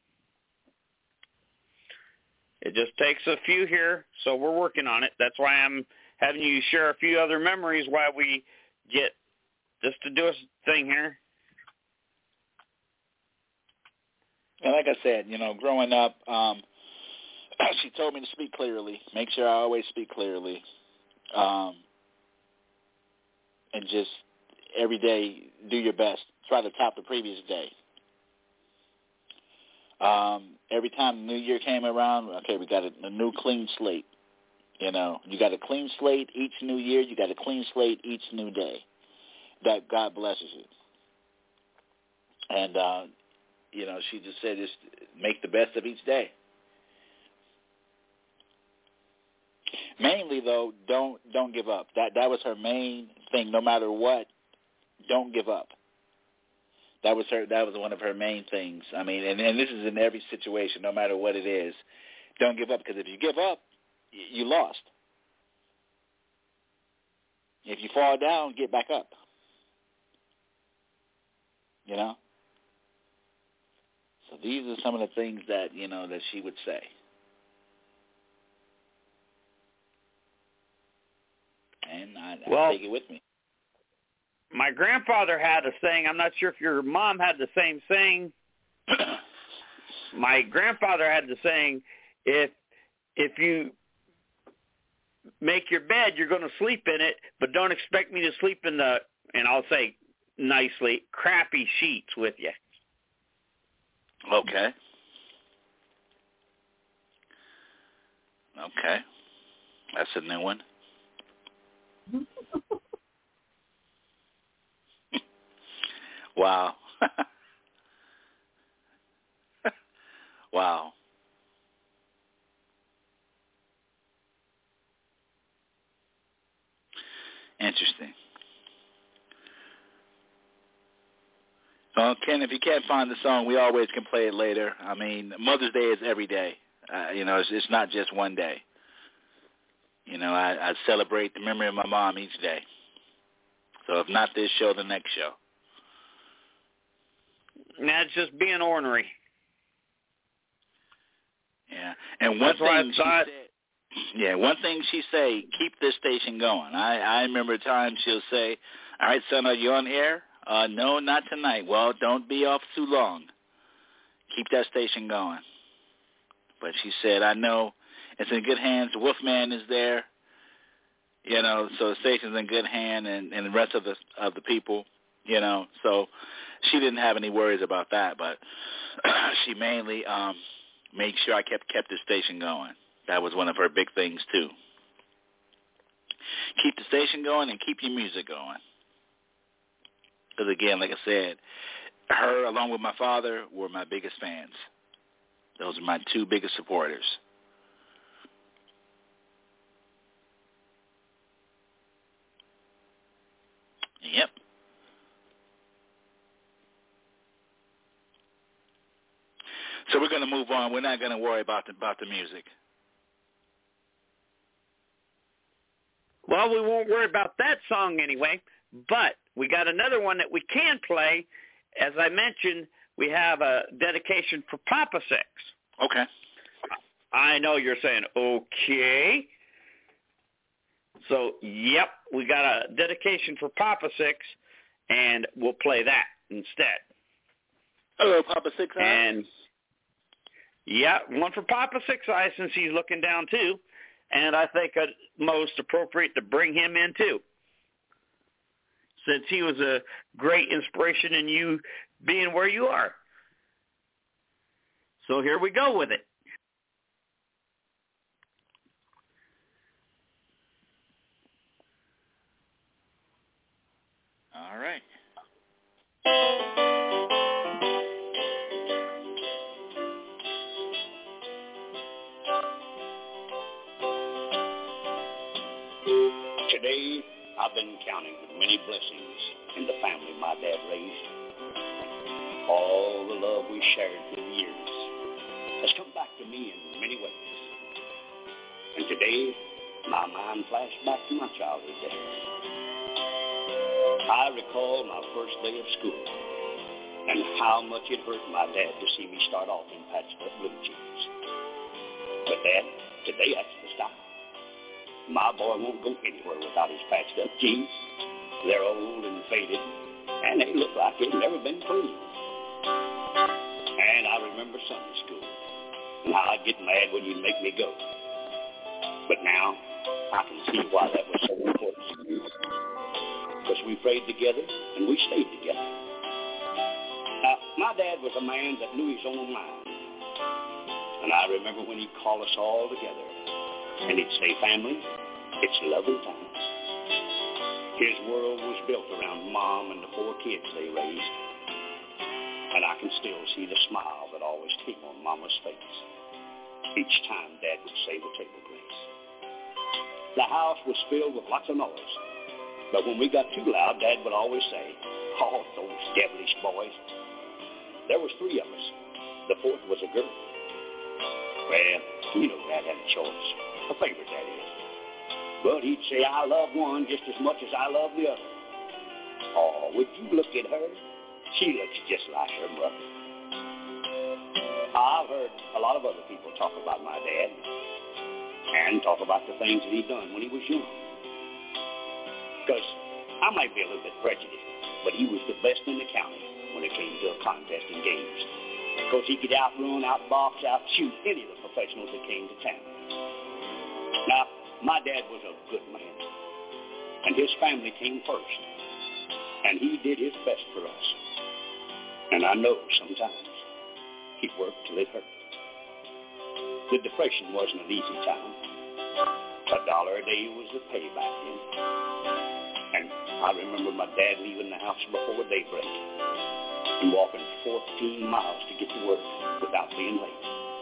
It just takes a few here, so we're working on it. That's why I'm having you share a few other memories while we get just to do a thing here. And like I said, you know, growing up, she told me to speak clearly. Make sure I always speak clearly. And just every day do your best. Try to top the previous day. Every time the new year came around, okay, we got a new clean slate. You know, you got a clean slate each new year. You got a clean slate each new day. That God blesses you. And, you know, she just said, just make the best of each day. Mainly, though, don't give up. That was her main thing. No matter what, don't give up. That was one of her main things. I mean, and this is in every situation, no matter what it is. Don't give up, because if you give up, you lost. If you fall down, get back up. You know? So these are some of the things that, that she would say. And I take it with me. My grandfather had a saying. I'm not sure if your mom had the same saying. My grandfather had the saying, if you make your bed, you're going to sleep in it, but don't expect me to sleep in the, and I'll say nicely, crappy sheets with you. Okay. That's a new one. Wow. Wow. Interesting. Well, Ken, if you can't find the song, we always can play it later. I mean, Mother's Day is every day. It's not just one day. I celebrate the memory of my mom each day. So if not this show, the next show. That's just being ornery. Yeah, and one thing she say, keep this station going. I remember a time she'll say, all right, son, are you on air? No, not tonight. Well, don't be off too long. Keep that station going. But she said, I know it's in good hands. The Wolfman is there, so the station's in good hand, and the rest of the people, So she didn't have any worries about that, but she mainly made sure I kept the station going. That was one of her big things, too. Keep the station going and keep your music going. Because, again, like I said, her, along with my father, were my biggest fans. Those are my two biggest supporters. Yep. So we're going to move on. We're not going to worry about the music. Well, we won't worry about that song anyway, but we got another one that we can play. As I mentioned, we have a dedication for Papa Six. Okay. I know you're saying, okay. So, yep, we got a dedication for Papa Six, and we'll play that instead. Hello, Papa Six Eyes. And, yeah, one for Papa Six Eyes since he's looking down, too. And I think it's most appropriate to bring him in, too, since he was a great inspiration in you being where you are. So here we go with it. All right. Today, I've been counting the many blessings in the family my dad raised. All the love we shared through the years has come back to me in many ways. And today, my mind flashed back to my childhood days. I recall my first day of school and how much it hurt my dad to see me start off in patched up blue jeans. But Dad, today that's the style. My boy won't go anywhere without his patched up jeans. They're old and faded, and they look like they've never been cleaned. And I remember Sunday school and how I'd get mad when you'd make me go. But now I can see why that was so important to you. Because we prayed together and we stayed together. Now, my dad was a man that knew his own mind. And I remember when he'd call us all together and he'd say, family, it's loving time. His world was built around Mom and the 4 kids they raised. And I can still see the smile that always came on Mama's face each time Dad would say the table grace. The house was filled with lots of noise. But when we got too loud, Dad would always say, oh, those devilish boys. There was 3 of us. The 4th was a girl. Well, you know Dad had a choice. A favorite, that is. But he'd say, I love one just as much as I love the other. Oh, would you look at her? She looks just like her mother. I've heard a lot of other people talk about my dad and talk about the things that he done when he was young. Because I might be a little bit prejudiced, but he was the best in the county when it came to a contest in games. Because he could outrun, outbox, outshoot any of the professionals that came to town. Now, my dad was a good man, and his family came first, and he did his best for us. And I know sometimes he worked till it hurt. The Depression wasn't an easy time. $1 a day was the pay back then. And I remember my dad leaving the house before daybreak and walking 14 miles to get to work without being late.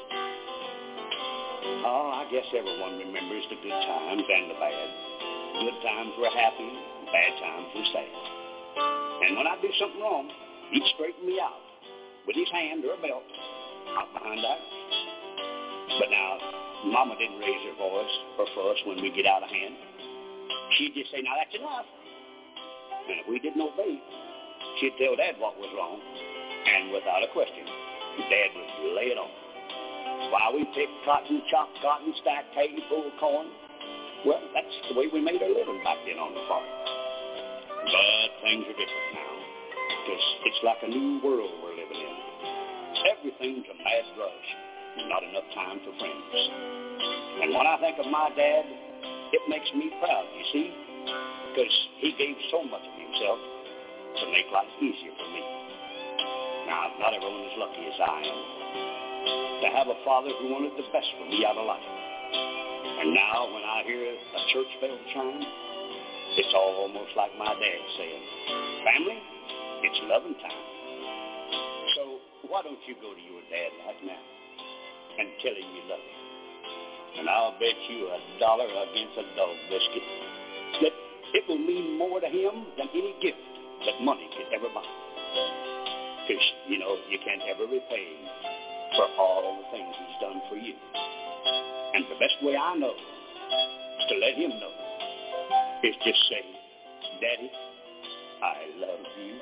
Oh, I guess everyone remembers the good times and the bad. Good times were happy, bad times were sad. And when I do something wrong, he'd straighten me out with his hand or a belt out behind ours. But now, Mama didn't raise her voice or fuss when we get out of hand. She'd just say, now that's enough. And if we didn't obey, she'd tell Dad what was wrong. And without a question, Dad would lay it on. While we picked cotton, chopped cotton, stacked hay, pulled corn, well, that's the way we made our living back then on the farm. But things are different now, because it's like a new world we're living in. Everything's a mad rush, and not enough time for friends. And when I think of my dad, it makes me proud, you see, because he gave so much of himself to make life easier for me. Now, not everyone as lucky as I am to have a father who wanted the best for me out of life. And now when I hear a church bell chime, it's almost like my dad saying, family, it's loving time. So why don't you go to your dad right now and tell him you love him? And I'll bet you $1 against a dog biscuit that it will mean more to him than any gift that money could ever buy. Because, you know, you can't ever repay him for all the things he's done for you. And the best way I know to let him know is just say, Daddy, I love you.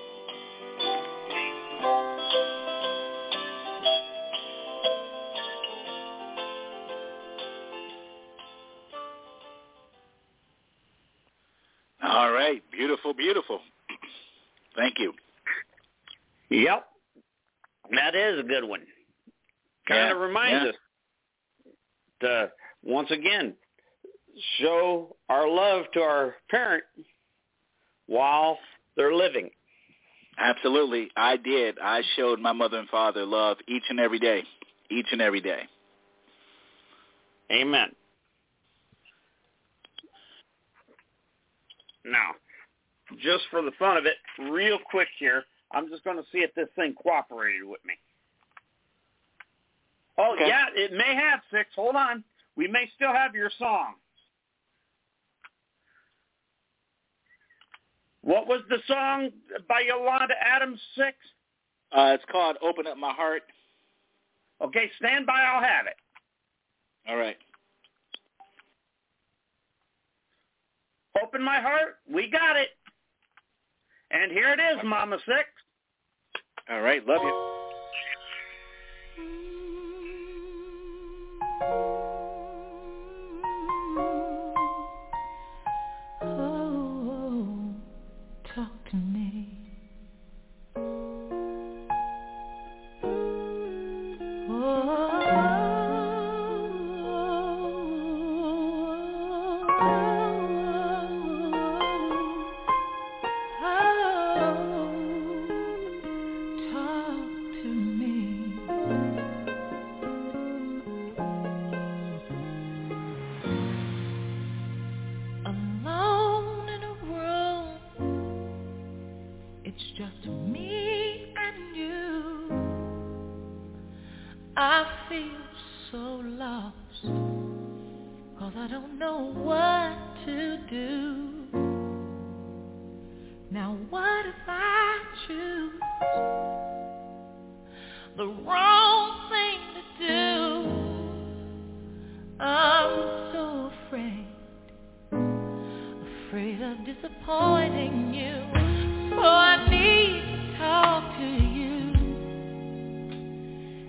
All right. Beautiful, beautiful. Thank you. Yep. That is a good one. Kind of reminds us to, once again, show our love to our parent while they're living. Absolutely. I did. I showed my mother and father love each and every day. Each and every day. Amen. Now, just for the fun of it, real quick here, I'm just going to see if this thing cooperated with me. Oh, okay. Yeah, it may have, Six. Hold on. We may still have your song. What was the song by Yolanda Adams, Six? It's called Open Up My Heart. Okay, stand by. I'll have it. All right. Open my heart. We got it. And here it is, Mama Six. All right. Love you.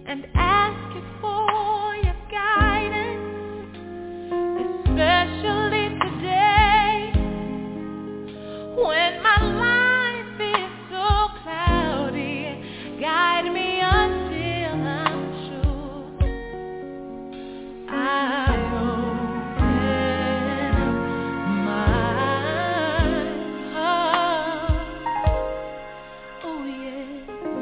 and ask you for your guidance, especially today when my life is so cloudy. Guide me until I'm sure I open my heart. Oh yeah.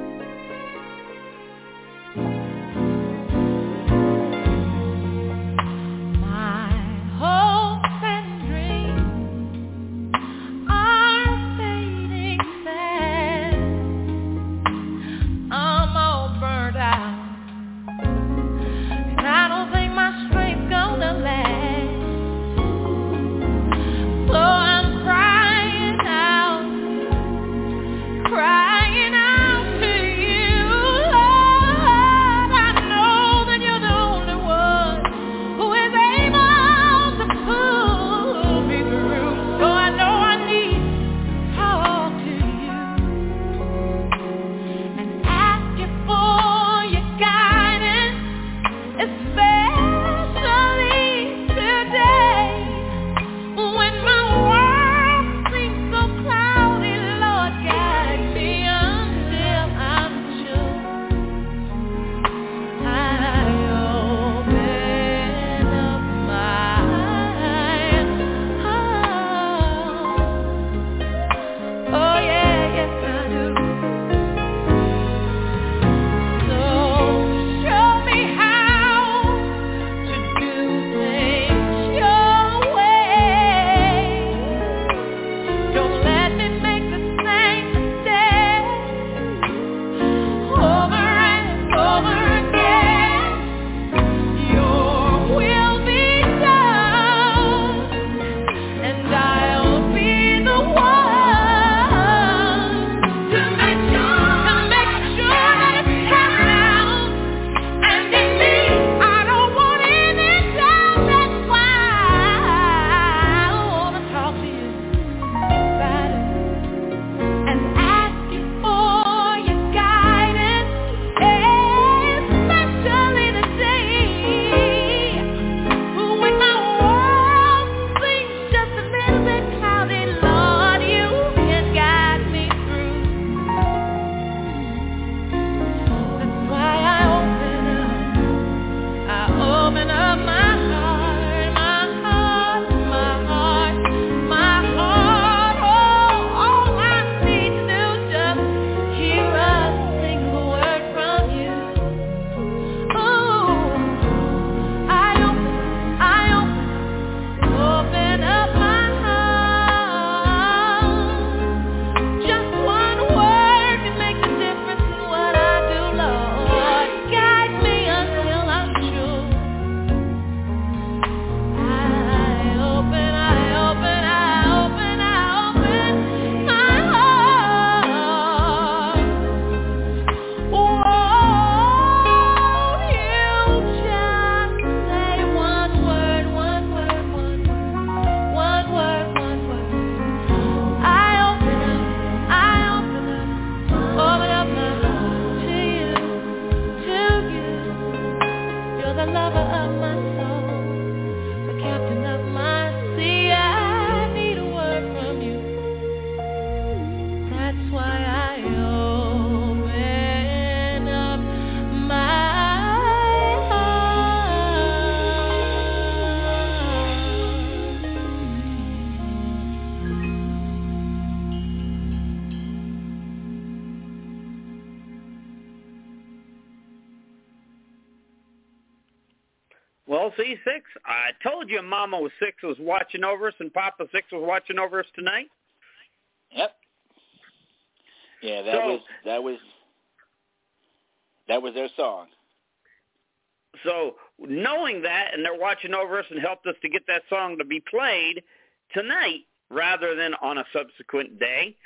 My hopes and dreams are fading fast. I'm all burned out, and I don't think my strength's gonna last. So I'm crying out to you, Lord. I know that you're the only one who is able to pull me through. So I know I need to talk to you and ask you for your guidance, especially today when my world seems so cloudy. Lord, guide me until I'm sure I open up my heart. Oh yeah, yes I do. So show me how to do things your way. Don't let me make the same mistake over and over again. Your will be done, and I'll be the one to make sure that it's happening. And in me, I don't want any doubt. That's why I wanna talk to you about it and ask you for your guidance, especially today when my world seems just a little bit cloudy. Lord, you can guide me through. That's why I open up my heart, my heart, my heart, my heart. Oh, all I need to do is just hear a single word from you. Oh, I open up my heart. Just one word can make the difference in what I do, Lord. Guide me until I'm sure I open my heart. Won't you just say one word? I open up my heart to you. You're the lover of my soul, the captain of my sea. I need a word from you. That's why I open up my Well, see, Six, I told you Mama was Six was watching over us and Papa Six was watching over us tonight. Yep. Yeah, that was their song. So knowing that, and they're watching over us and helped us to get that song to be played tonight rather than on a subsequent day,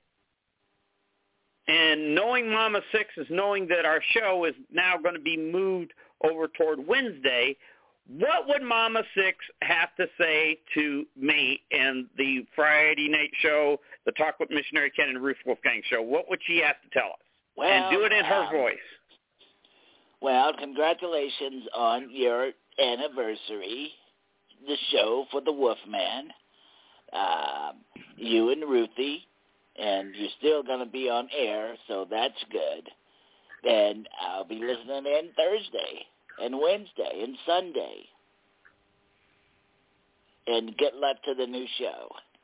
and knowing Mama Six is knowing that our show is now going to be moved over toward Wednesday, what would Mama Six have to say to me and the Friday night show, the Talk with Missionary Ken and Ruth Wolfgang show? What would she have to tell us? Well, and do it in her voice. Well, congratulations on your anniversary, the show for the Wolfman. You and Ruthie, and you're still going to be on air, so that's good. And I'll be listening in Thursday and Wednesday and Sunday. And good luck to the new show.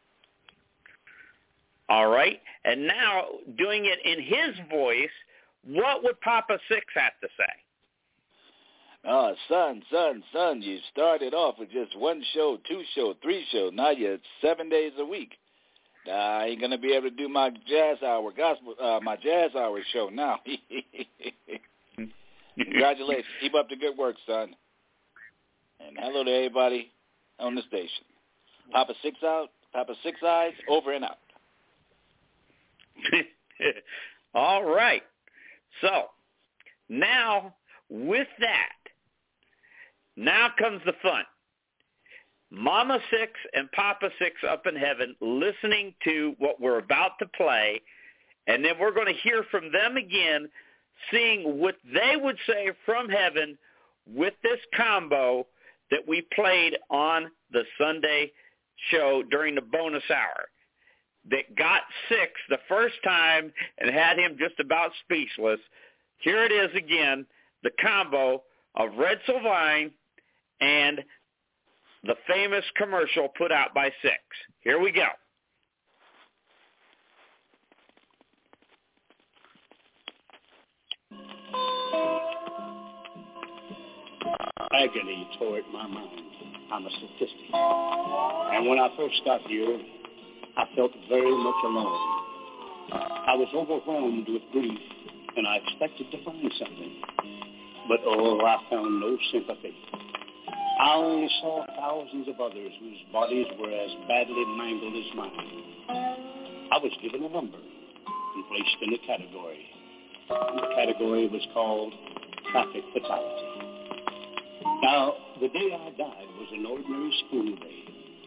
All right. And now, doing it in his voice, what would Papa Six have to say? Oh, son, you started off with just 1 show, 2 show, 3 show. Now you're 7 days a week. I ain't going to be able to do my jazz hour show now. Congratulations. Keep up the good work, son. And hello to everybody on the station. Papa Six Eyes, over and out. All right. So, now, with that, now comes the fun. Mama Six and Papa Six up in heaven listening to what we're about to play, and then we're going to hear from them again, seeing what they would say from heaven with this combo that we played on the Sunday show during the bonus hour that got Six the first time and had him just about speechless. Here it is again, the combo of Red Sylvine and the famous commercial put out by Six. Here we go. Agony tore at my mind. I'm a statistic. And when I first got here, I felt very much alone. I was overwhelmed with grief, and I expected to find something. But, I found no sympathy. I only saw thousands of others whose bodies were as badly mangled as mine. I was given a number and placed in a category. And the category was called traffic fatality. Now, the day I died was an ordinary school day.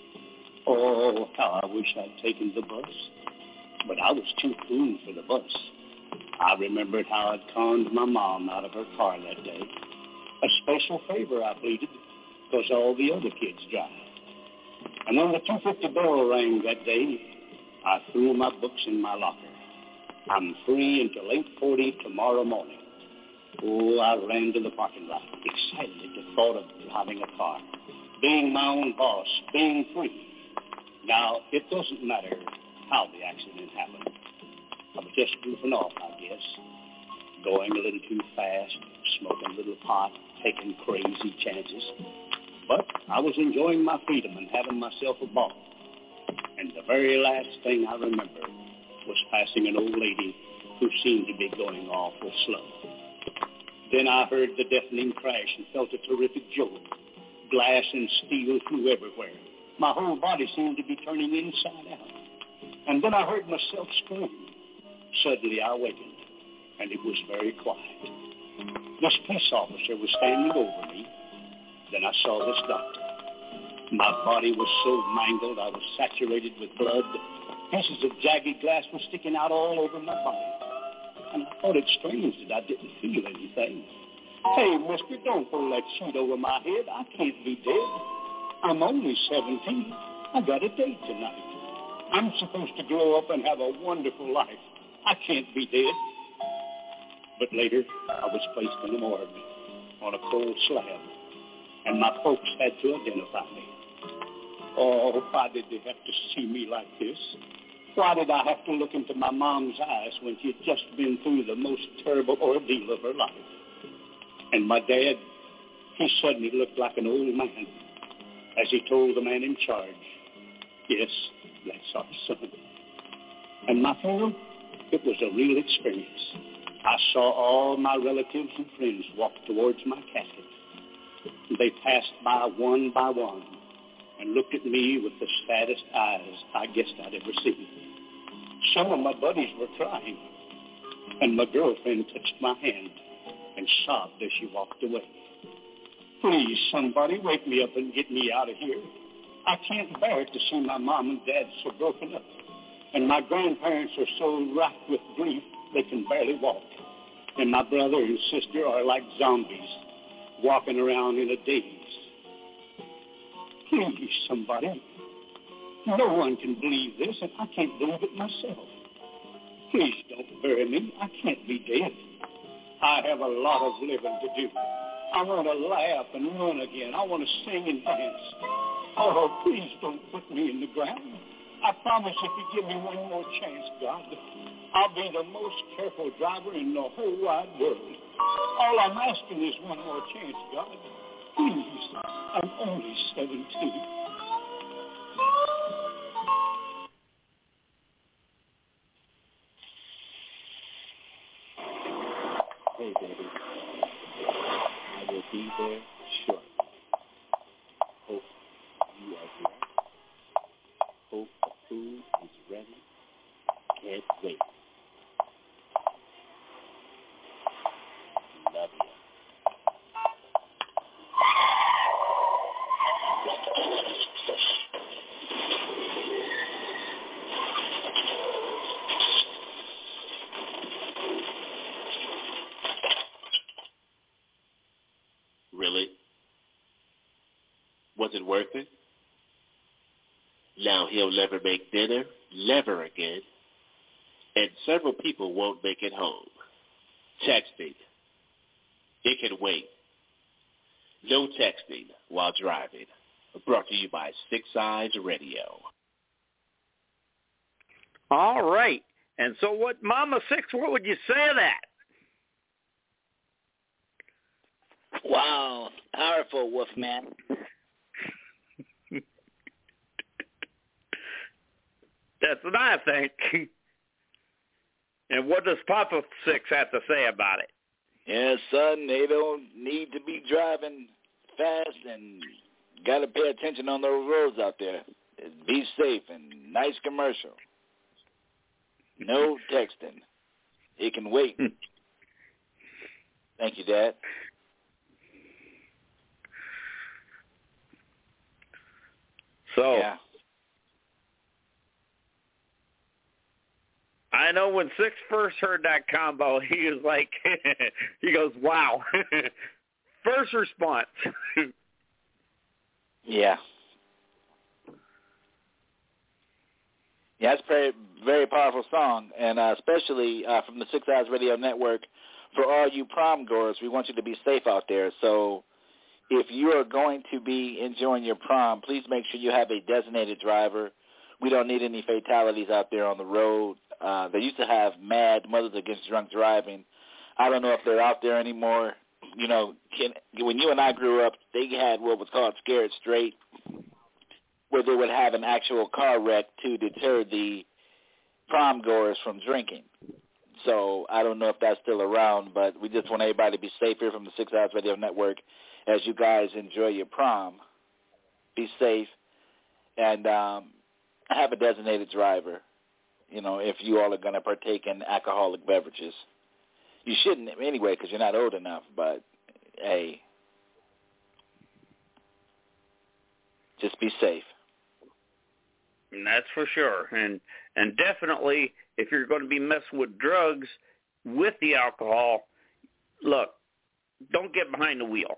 Oh, how I wish I'd taken the bus. But I was too cool for the bus. I remembered how I'd conned my mom out of her car that day. A special favor I pleaded, because all the other kids drive. And when the 2:50 bell rang that day, I threw my books in my locker. I'm free until 8:40 tomorrow morning. Oh, I ran to the parking lot, excited at the thought of driving a car, being my own boss, being free. Now, it doesn't matter how the accident happened. I was just goofing off, I guess, going a little too fast, smoking a little pot, taking crazy chances. But I was enjoying my freedom and having myself a ball. And the very last thing I remember was passing an old lady who seemed to be going awful slow. Then I heard the deafening crash and felt a terrific jolt. Glass and steel flew everywhere. My whole body seemed to be turning inside out. And then I heard myself scream. Suddenly I awakened, and it was very quiet. This police officer was standing over me. Then I saw this doctor. My body was so mangled I was saturated with blood. Pieces of jagged glass were sticking out all over my body. And I thought it strange that I didn't feel anything. Hey, mister, don't pull that sheet over my head. I can't be dead. I'm only 17. I got a date tonight. I'm supposed to grow up and have a wonderful life. I can't be dead. But later, I was placed in a morgue on a cold slab, and my folks had to identify me. Oh, why did they have to see me like this? Why did I have to look into my mom's eyes when she'd just been through the most terrible ordeal of her life? And my dad, he suddenly looked like an old man as he told the man in charge, yes, that's our son. And my funeral, it was a real experience. I saw all my relatives and friends walk towards my casket. They passed by one and looked at me with the saddest eyes I guessed I'd ever seen. Some of my buddies were crying, and my girlfriend touched my hand and sobbed as she walked away. Please, somebody, wake me up and get me out of here. I can't bear to see my mom and dad so broken up, and my grandparents are so racked with grief they can barely walk. and my brother and sister are like zombies, walking around in a daze. Please, somebody. No one can believe this, and I can't believe it myself. Please don't bury me. I can't be dead. I have a lot of living to do. I want to laugh and run again. I want to sing and dance. Oh, please don't put me in the ground. I promise if you give me one more chance, God, I'll be the most careful driver in the whole wide world. All I'm asking is one more chance, God. Please, I'm only 17. Hey, baby. I will be there shortly. Hope you are here. Hope the food is ready. Can't wait. Love you. Really? Was it worth it? Now he'll never make dinner, never again. And several people won't make it home. Texting. It can wait. No texting while driving. Brought to you by Six Eyes Radio. All right. And so what, Mama Six, what would you say to that? Wow. Powerful, Wolfman. That's what I think. And what does Papa Six have to say about it? Yeah, son, they don't need to be driving fast and got to pay attention on those roads out there. Be safe and nice commercial. No texting. It can wait. Thank you, Dad. So, yeah. I know when Six first heard that combo, he was like, he goes, wow. First response. Yeah. Yeah, it's a very, very powerful song, and especially from the Six Eyes Radio Network, for all you prom goers, we want you to be safe out there. So if you are going to be enjoying your prom, please make sure you have a designated driver. We don't need any fatalities out there on the road. They used to have MAD, Mothers Against Drunk Driving. I don't know if they're out there anymore. You know, when you and I grew up, they had what was called Scared Straight, where they would have an actual car wreck to deter the prom goers from drinking. So I don't know if that's still around, but we just want everybody to be safe here from the Six Eyes Radio Network as you guys enjoy your prom. Be safe and have a designated driver, you know, if you all are going to partake in alcoholic beverages. You shouldn't anyway because you're not old enough, but, hey, just be safe. And that's for sure. And definitely, if you're going to be messing with drugs with the alcohol, look, don't get behind the wheel.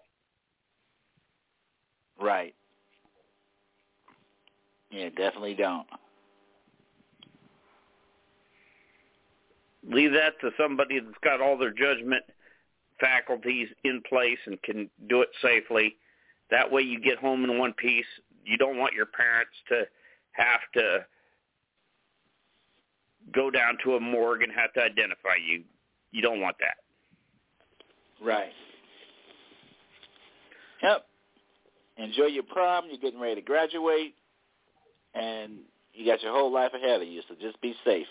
Right. Yeah, definitely don't. Leave that to somebody that's got all their judgment faculties in place and can do it safely. That way you get home in one piece. You don't want your parents to have to go down to a morgue and have to identify you. You don't want that. Right. Yep. Enjoy your prom. You're getting ready to graduate, and you got your whole life ahead of you, so just be safe.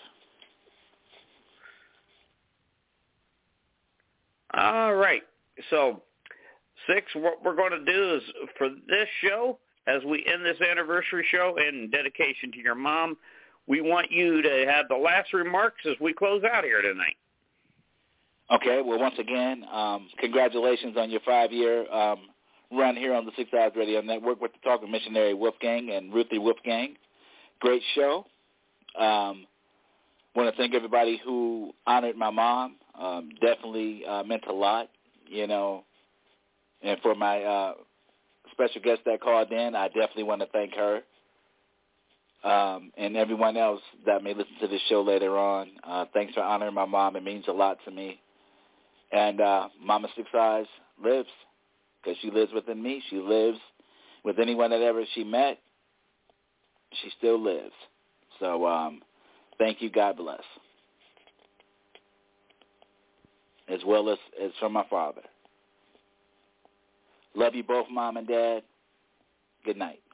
All right. So, Six, what we're going to do is for this show, as we end this anniversary show in dedication to your mom, we want you to have the last remarks as we close out here tonight. Okay. Well, once again, congratulations on your 5-year run here on the Six Eyes Radio Network with the Talking Missionary Wolfgang and Ruthie Wolfgang. Great show. Want to thank everybody who honored my mom. Definitely meant a lot, you know. And for my special guest that called in, I definitely want to thank her. And everyone else that may listen to this show later on. Thanks for honoring my mom. It means a lot to me. And Mama Six Eyes lives because she lives within me. She lives with anyone that ever she met. She still lives. So thank you. God bless. As well as from my father. Love you both, Mom and Dad. Good night.